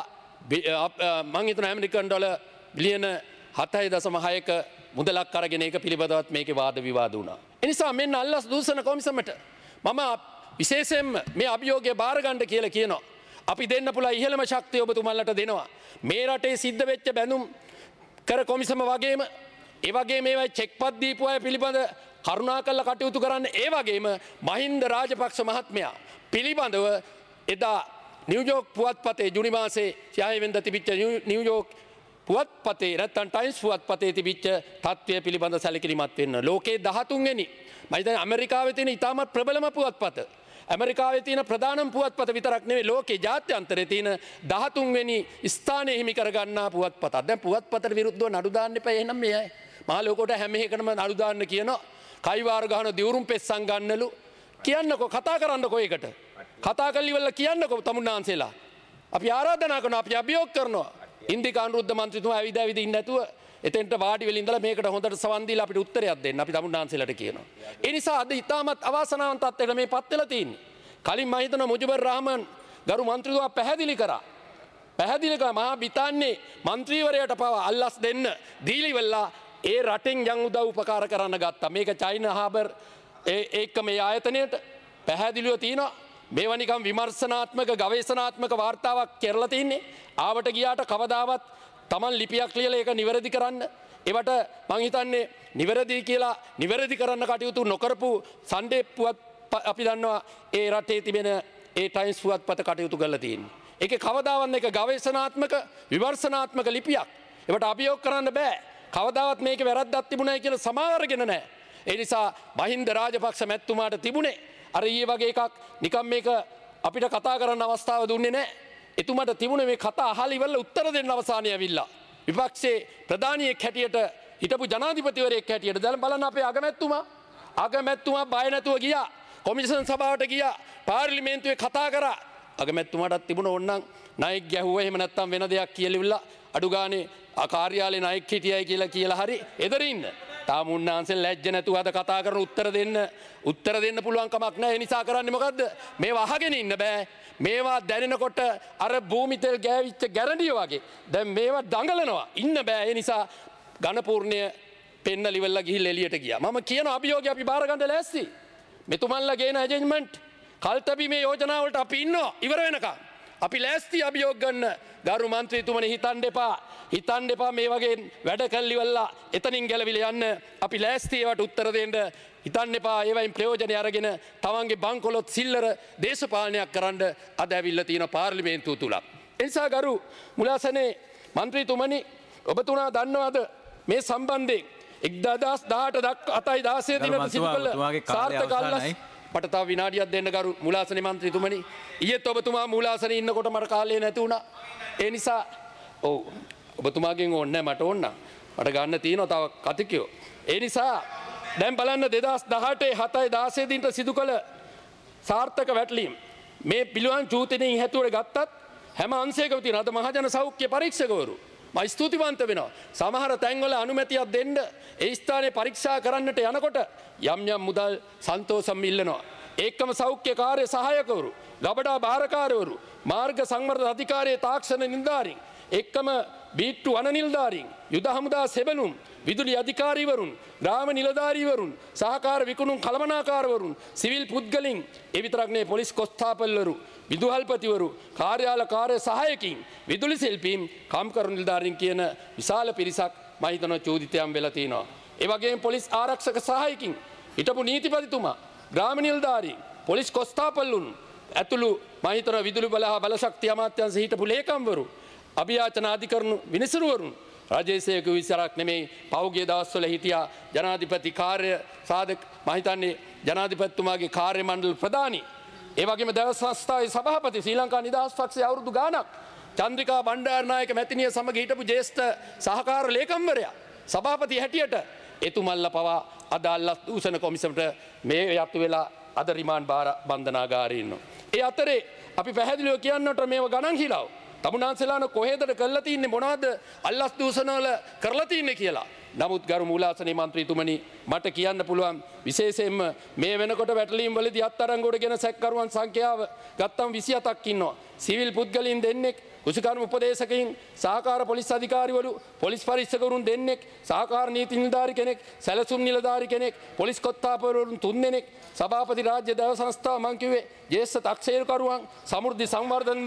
Speaker 6: මං හිතනවා ඇමරිකන් ඩොලර් බිලියන 7.6ක මුදලක් අරගෙන ඒක පිළිබඳවත් මේකේ වාද විවාද වුණා. ඒ නිසා මෙන්න අල්ලස් දූෂණ කොමිසමට මම විශේෂයෙන්ම මේ අභියෝගය බාර ගන්න කියලා කියනවා. අපි දෙන්න පුළුවන් ඉහළම ශක්තිය ඔබතුමන්ලට දෙනවා. මේ රටේ සිද්ධ වෙච්ච බැඳුම් කර කොමිසම වගේම ඒ වගේ මේවා චෙක්පත් දීපු අය පිළිබඳ කරුණාකරලා කටයුතු කරන්න. ඒ වගේම මහින්ද රාජපක්ෂ මහත්මයා පිළිබඳව එදා නිව්යෝක් පුවත්පතේ ජුනි මාසේ 6 වෙනිදා තිබිච්ච නිව්යෝක් පුවත්පතේ නැත්නම් ටයිම්ස් පුවත්පතේ තිබිච්ච තත්ත්වය පිළිබඳ සැලකිලිමත් වෙන්න. ලෝකයේ 13 වෙනි මම හිතන්නේ ඇමරිකාවේ තියෙන ඉතාමත් ප්‍රබලම පුවත්පත. ඇමරිකාවේ තියෙන ප්‍රධානම පුවත්පත විතරක් නෙවෙයි ලෝකේ ජාත්‍යන්තරයේ තියෙන 13 වෙනි ස්ථානය හිමි කරගන්නා පුවත්පතක්. දැන් පුවත්පතට විරුද්ධව නඩු දාන්න එපා. එහෙනම් මේ අය මහ ලෝකෝට හැම එකකටම නඩු දාන්න කියනවා. කයිවාර ගහන දිවුරුම් පෙස්සන් ගන්නලු. කියන්නකෝ කතා කරන්නකෝ ඒකට. කතා කරලි වල කියන්නකෝ තමුන්නාන්සේලා. අපි ආරාධනා කරනවා අපි අභියෝග කරනවා. ඉන්දික අනුරුද්ධ මන්ත්‍රීතුමා ඇවිද ඉන්නේ නැතුව එතෙන්ට වාඩි වෙලා ඉඳලා මේකට හොඳට සවන් දීලා අපිට උත්තරයක් දෙන්න අපි තමුන්නාන්සේලාට කියනවා. ඒ නිසා අද ඉතාමත් අවාසනාවන්ත තත්ත්වයකට මේ පත් වෙලා තියෙන්නේ. කලින් මම හිතනවා මුජිබුර් රහමාන් ගරු මන්ත්‍රීතුමා පැහැදිලි කරා මහා බ්‍රිතාන්‍යයේ මන්ත්‍රීවරයාට පවා අල්ලස් දෙන්න දීලිවලා ඒ රටෙන් යම් උදව් උපකාර කරන්න ගත්තා. මේක චයිනා හාබර් ඒක මේ ආයතනයට පැහැදිලිව තියෙනවා. මේවා නිකම් විමර්ශනාත්මක ගවේෂණාත්මක වාර්තාවක් කරලා තින්නේ. ආවට ගියාට කවදාවත් Taman ලිපියක් ලියලා ඒක නිවැරදි කරන්න. ඒවට මං හිතන්නේ නිවැරදි කියලා නිවැරදි කරන්න කටයුතු නොකරපු සන්ඩේ පුවත් අපි දන්නවා ඒ රටේ තිබෙන ඒ ටයිම්ස් පුවත්පත කටයුතු කරලා තියෙන්නේ. ඒකේ කවදාවත් මේක ගවේෂණාත්මක විමර්ශනාත්මක ලිපියක්. ඒවට අභියෝග කරන්න බෑ. කවදාවත් මේකේ වැරද්දක් තිබුණයි කියලා සමාව අරගෙන නැහැ. ඒ නිසා මහින්ද රාජපක්ෂ මැතිතුමාට තිබුණේ අර ඊයේ වගේ එකක් නිකම් මේක අපිට කතා කරන්න අවස්ථාව දුන්නේ නැහැ. එතුමාට තිබුණේ මේ කතා අහලා ඉවරලා උත්තර දෙන්න අවසානයේ ඇවිල්ලා. විපක්ෂයේ ප්‍රධානියෙක් හැටියට හිටපු ජනාධිපතිවරයෙක් හැටියට දැන් බලන්න අපේ අගමැතිතුමා බය නැතුව ගියා. කොමිෂන් සභාවට ගියා. පාර්ලිමේන්තුවේ කතා කරා. අගමැතිතුමාටත් තිබුණ ඕනනම් නායක ගැහුවා එහෙම නැත්නම් වෙන දෙයක් කියලිවිලා අඩු ගානේ කාර්යාලේ නායක හිටියයි කියලා හරි එදරින් ඉන්න. තාම උන්නාන්සේ ලැජ්ජ නැතුව අද කතා කරන උත්තර දෙන්න පුළුවන් කමක් නැහැ. ඒ නිසා කරන්නේ මොකද්ද? මේවා අහගෙන ඉන්න බෑ. මේවා දැනෙනකොට අර භූමි තෙල් ගෑවිච්ච ගැරන්ඩිය වගේ දැන් මේවා දඟලනවා. ඉන්න බෑ. ඒ නිසා ඝනපූර්ණය පෙන්නලිවල්ලා ගිහිල්ලා එළියට ගියා. මම කියන අභියෝගය අපි බාර ගන්න ලෑස්ති. මෙතුමන්ලා ගේන ඇජෙන්ජ්මන්ට් කල්තබීමේ යෝජනා වලට අපි ඉන්නවා ඉවර වෙනකම්. අපි ලෑස්ති අභියෝග ගන්න. ගරු මන්ත්‍රීතුමනි හිතන්න එපා මේ වගේ වැඩ කල්ලිවල්ලා එතනින් ගැලවිලා යන්න. අපි ලෑස්ති ඒවට උත්තර දෙන්න. හිතන්න එපා ඒවයින් ප්‍රයෝජනය අරගෙන තමන්ගේ බංකොලොත් සිල්ලර දේශපාලනයක් කරන්න අද ඇවිල්ලා තියෙන පාර්ලිමේන්තුව තුල. ඒ නිසා ගරු මුලාසනේ මන්ත්‍රීතුමනි ඔබතුමා දන්නවද මේ සම්බන්ධයෙන් 1018 දිනට සිදු කළ සාර්ථක අල්ලස් මට තව විනාඩියක් දෙන්න ගරු මුලාසනේ මන්ත්‍රීතුමනි. ඊයේත් ඔබතුමා මුලාසනේ ඉන්නකොට මට කාලේ නැති වුණා. ඒ නිසා ඔව් ඔබතුමාගෙන් ඕනේ මට ඕන. මට ගන්න තියෙනවා තව කතිකයෝ. ඒ නිසා දැන් බලන්න 2018 7 16 දිනට සිදු කළ සාර්ථක වැටලීම් මේ පිළිවන් චූතිනින් හැතුවට ගත්තත් හැම අංශයකම තියෙන අද මහජන සෞඛ්‍ය පරීක්ෂකවරු මම ස්තුතිවන්ත වෙනවා. සමහර තැන්වල අනුමැතියක් දෙන්න ඒ ස්ථානයේ පරීක්ෂා කරන්නට යනකොට යම් මුදල් සන්තෝෂම් ඉල්ලනවා. ඒකම සෞඛ්‍ය කාර්ය සහායකවරු, ගබඩා භාරකාරවරු, මාර්ග සංවර්ධන අධිකාරියේ තාක්ෂණ නිලධාරීන්, එක්කම බීට්ටු වන නිලධාරීන්, යුද හමුදා සෙබළුන්, විදුලි අධිකාරීවරුන්, ග්‍රාම නිලධාරීවරුන්, සහකාර විකුණුම් කළමනාකාරවරුන්, සිවිල් පුද්ගලින්, ඒ විතරක් නෙවෙයි පොලිස් කොස්තාපල්වරු, විදුහල්පතිවරු, කාර්යාල කාර්ය සහායකින්, විදුලි ශිල්පීන්, කාම්කරු නිලධාරීන් කියන විශාල පිරිසක් මම හිතනවා චෝදිතයන් වෙලා තිනවා. ඒ වගේම පොලිස් ආරක්ෂක සහායකින්, හිටපු නීතිපතිතුමා, ග්‍රාම නිලධාරීන්, පොලිස් කොස්තාපල්ලුන් ඇතුළු මම හිතනවා විදුලි බල හා බලශක්ති අමාත්‍යාංශ හිටපු ලේකම්වරු, අභියාචන අධිකරණ විනිසුරුවරුන්, රජේසේක විසරක් නෙමෙයි පෞගිය දවස්වල හිටියා ජනාධිපති කාර්ය සාධක මම හිතන්නේ ජනාධිපතිතුමාගේ කාර්ය මණ්ඩල ප්‍රධානී, ඒ වගේම දවස් සංස්ථාවේ සභාපති ශ්‍රී ලංකා නිදහස් පක්ෂයේ අවුරුදු ගාණක් චන්ද්‍රිකා බණ්ඩාරනායක මැතිණිය සමග හිටපු ජ්‍යෙෂ්ඨ සහකාර ලේකම්වරයා සභාපති හැටියට එතුමල්ලා පවා අද අල්ලස් දූෂණ කොමිසමට මේ යතු වෙලා අද රිමාන්ඩ් බන්ධනාගාරයේ ඉන්නවා. ඒ අතරේ අපි පැහැදිලිව කියන්නට මේව ගණන් හිලාව තමුන්නාන්සලාන කොහෙදද කරලා තින්නේ මොනවද අල්ලස් දූෂණ වල කරලා තින්නේ කියලා. නමුත් ගරු මූලාසනේ මන්ත්‍රීතුමනි මට කියන්න පුළුවන් විශේෂයෙන්ම මේ වෙනකොට වැටලීම් වලදී අත්අඩංගුවට ගෙන සැකකරුවන් සංඛ්‍යාව ගත්තම 27ක් ඉන්නවා. සිවිල් පුද්ගලයන් දෙන්නෙක්, කුසකර්ම උපදේශකයින්, සහකාර පොලිස් අධිකාරිවරු, පොලිස් පරීක්ෂකවරුන් දෙන්නෙක්, සහකාර නීති නිලධාරි කෙනෙක්, සැලසුම් නිලධාරි කෙනෙක්, පොලිස් කොත්තාපවරුන් 3 දෙනෙක්, සභාපති රාජ්‍ය දේව සංස්ථාව මං කිව්වේ ජ්‍යෙෂ්ඨ තාක්ෂේරුකරුවන්, සමෘද්ධි සංවර්ධන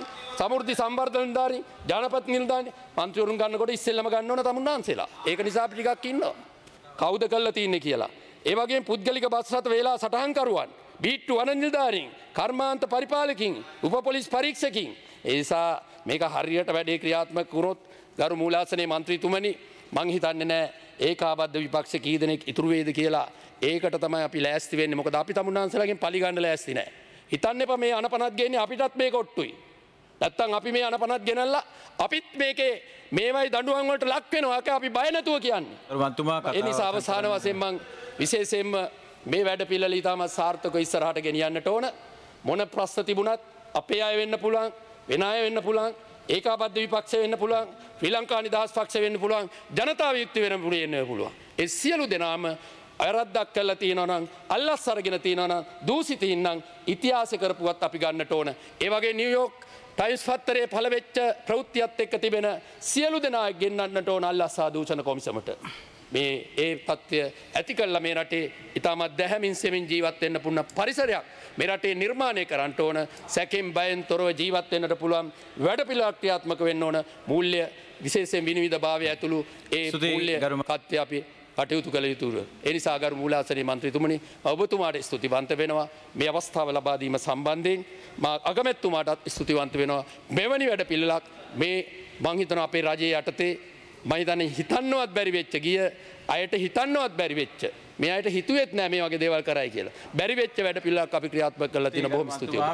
Speaker 6: නිලධාරීන්, ජනපති නිලධාරීන් මන්ත්‍රීවරුන් ගන්නකොට ඉස්සෙල්ලම ගන්න ඕන තමුන්නාන්සලා. ඒක නිසා අපි ටිකක් ඉන්නවා. කවුද කළා තින්නේ කියලා. ඒ වගේම පුද්ගලික බස් රථ වේලා සටහන්කරුවන්, බීට්ටු වන නිලධාරීන්, කර්මාන්ත පරිපාලකින්, උප පොලිස් පරීක්ෂකින්. ඒ නිසා මේක හරියට වැඩේ ක්‍රියාත්මක වුණොත් ගරු මූලාසනේ මන්ත්‍රීතුමනි මං හිතන්නේ නෑ ඒකාබද්ධ විපක්ෂ කී දෙනෙක් ඉතුරු වේද කියලා. ඒකට තමයි අපි ලෑස්ති වෙන්නේ. මොකද අපි තමුන්නාන්සලාගෙන් පලි ගන්න ලෑස්ති නෑ. හිතන්න එපා මේ අනපනත් ගේන්නේ අපිටත් මේක ඔට්ටුයි. නැත්තම් අපි මේ අනපනත් ගෙනල්ලා අපිත් මේකේ මේවයි දඬුවම් වලට ලක් වෙනවා. ඒක අපි බය නැතුව කියන්නේ. ඒ නිසා අවසාන වශයෙන් මං විශේෂයෙන්ම මේ වැඩ පිළිවෙල ඉතාමත් සාර්ථකව ඉස්සරහට ගෙනියන්නට ඕන. මොන ප්‍රශ්න තිබුණත් අපේ අය වෙන්න පුළුවන්, වෙන අය වෙන්න පුළුවන්, ඒකාබද්ධ විපක්ෂ වෙන්න පුළුවන්, ශ්‍රී ලංකා නිදහස් පක්ෂ වෙන්න පුළුවන්, ජනතාව යුක්ති වෙන්න පුළුවන්. ඒ සියලු දෙනාම අයරද්දක් කළා තියෙනවා නම්, අල්ලස් අරගෙන තියෙනවා නම්, දූෂිතින් නම් ඉතිහාස කරපුවත් අපි ගන්නට ඕන. ඒ වගේ නිව්යෝක් ටයිම්ස් පත්තරේ පළ වෙච්ච ප්‍රවෘත්තියත් එක්ක තිබෙන සියලු දෙනා ගෙන්නන්නට ඕන අල්ලස් සහ දූෂණ කොමිසමට. මේ ඒ තත්ත්වය ඇති කළා මේ රටේ ඉතාමත් දැහැමින් සෙමින් ජීවත් වෙන්න පුළුවන් පරිසරයක් මේ රටේ නිර්මාණය කරන්න ඕන. සැකෙන් බයෙන් තොරව ජීවත් වෙන්නට පුළුවන් වැඩපිළිවෙලක් ක්‍රියාත්මක වෙන්න ඕන. මූල්‍ය විශේෂයෙන් විනිවිදභාවය ඇතුළු ඒ මූල්‍ය කත්‍ය අපි කටයුතු කළ යුතුය. ඒ නිසා ගරු මූලාසනේ මන්ත්‍රීතුමනි ඔබතුමාට ස්තුතිවන්ත වෙනවා මේ අවස්ථාව ලබා දීම සම්බන්ධයෙන්. මා අගමැතිතුමාටත් ස්තුතිවන්ත වෙනවා. මෙවැනි වැඩ පිළිලක් මේ මං හිතනවා අපේ රජයේ යටතේ මම හිතන්නේ හිතන්නවත් බැරි වෙච්ච ගිය අයට හිතන්නවත් බැරි වෙච්ච මේ අයට හිතුවෙත් නෑ මේ වගේ දේවල් කරයි කියලා. බැරි වෙච්ච වැඩ පිළිලක් අපි ක්‍රියාත්මක කරලා තියෙන බොහොම ස්තුතියි.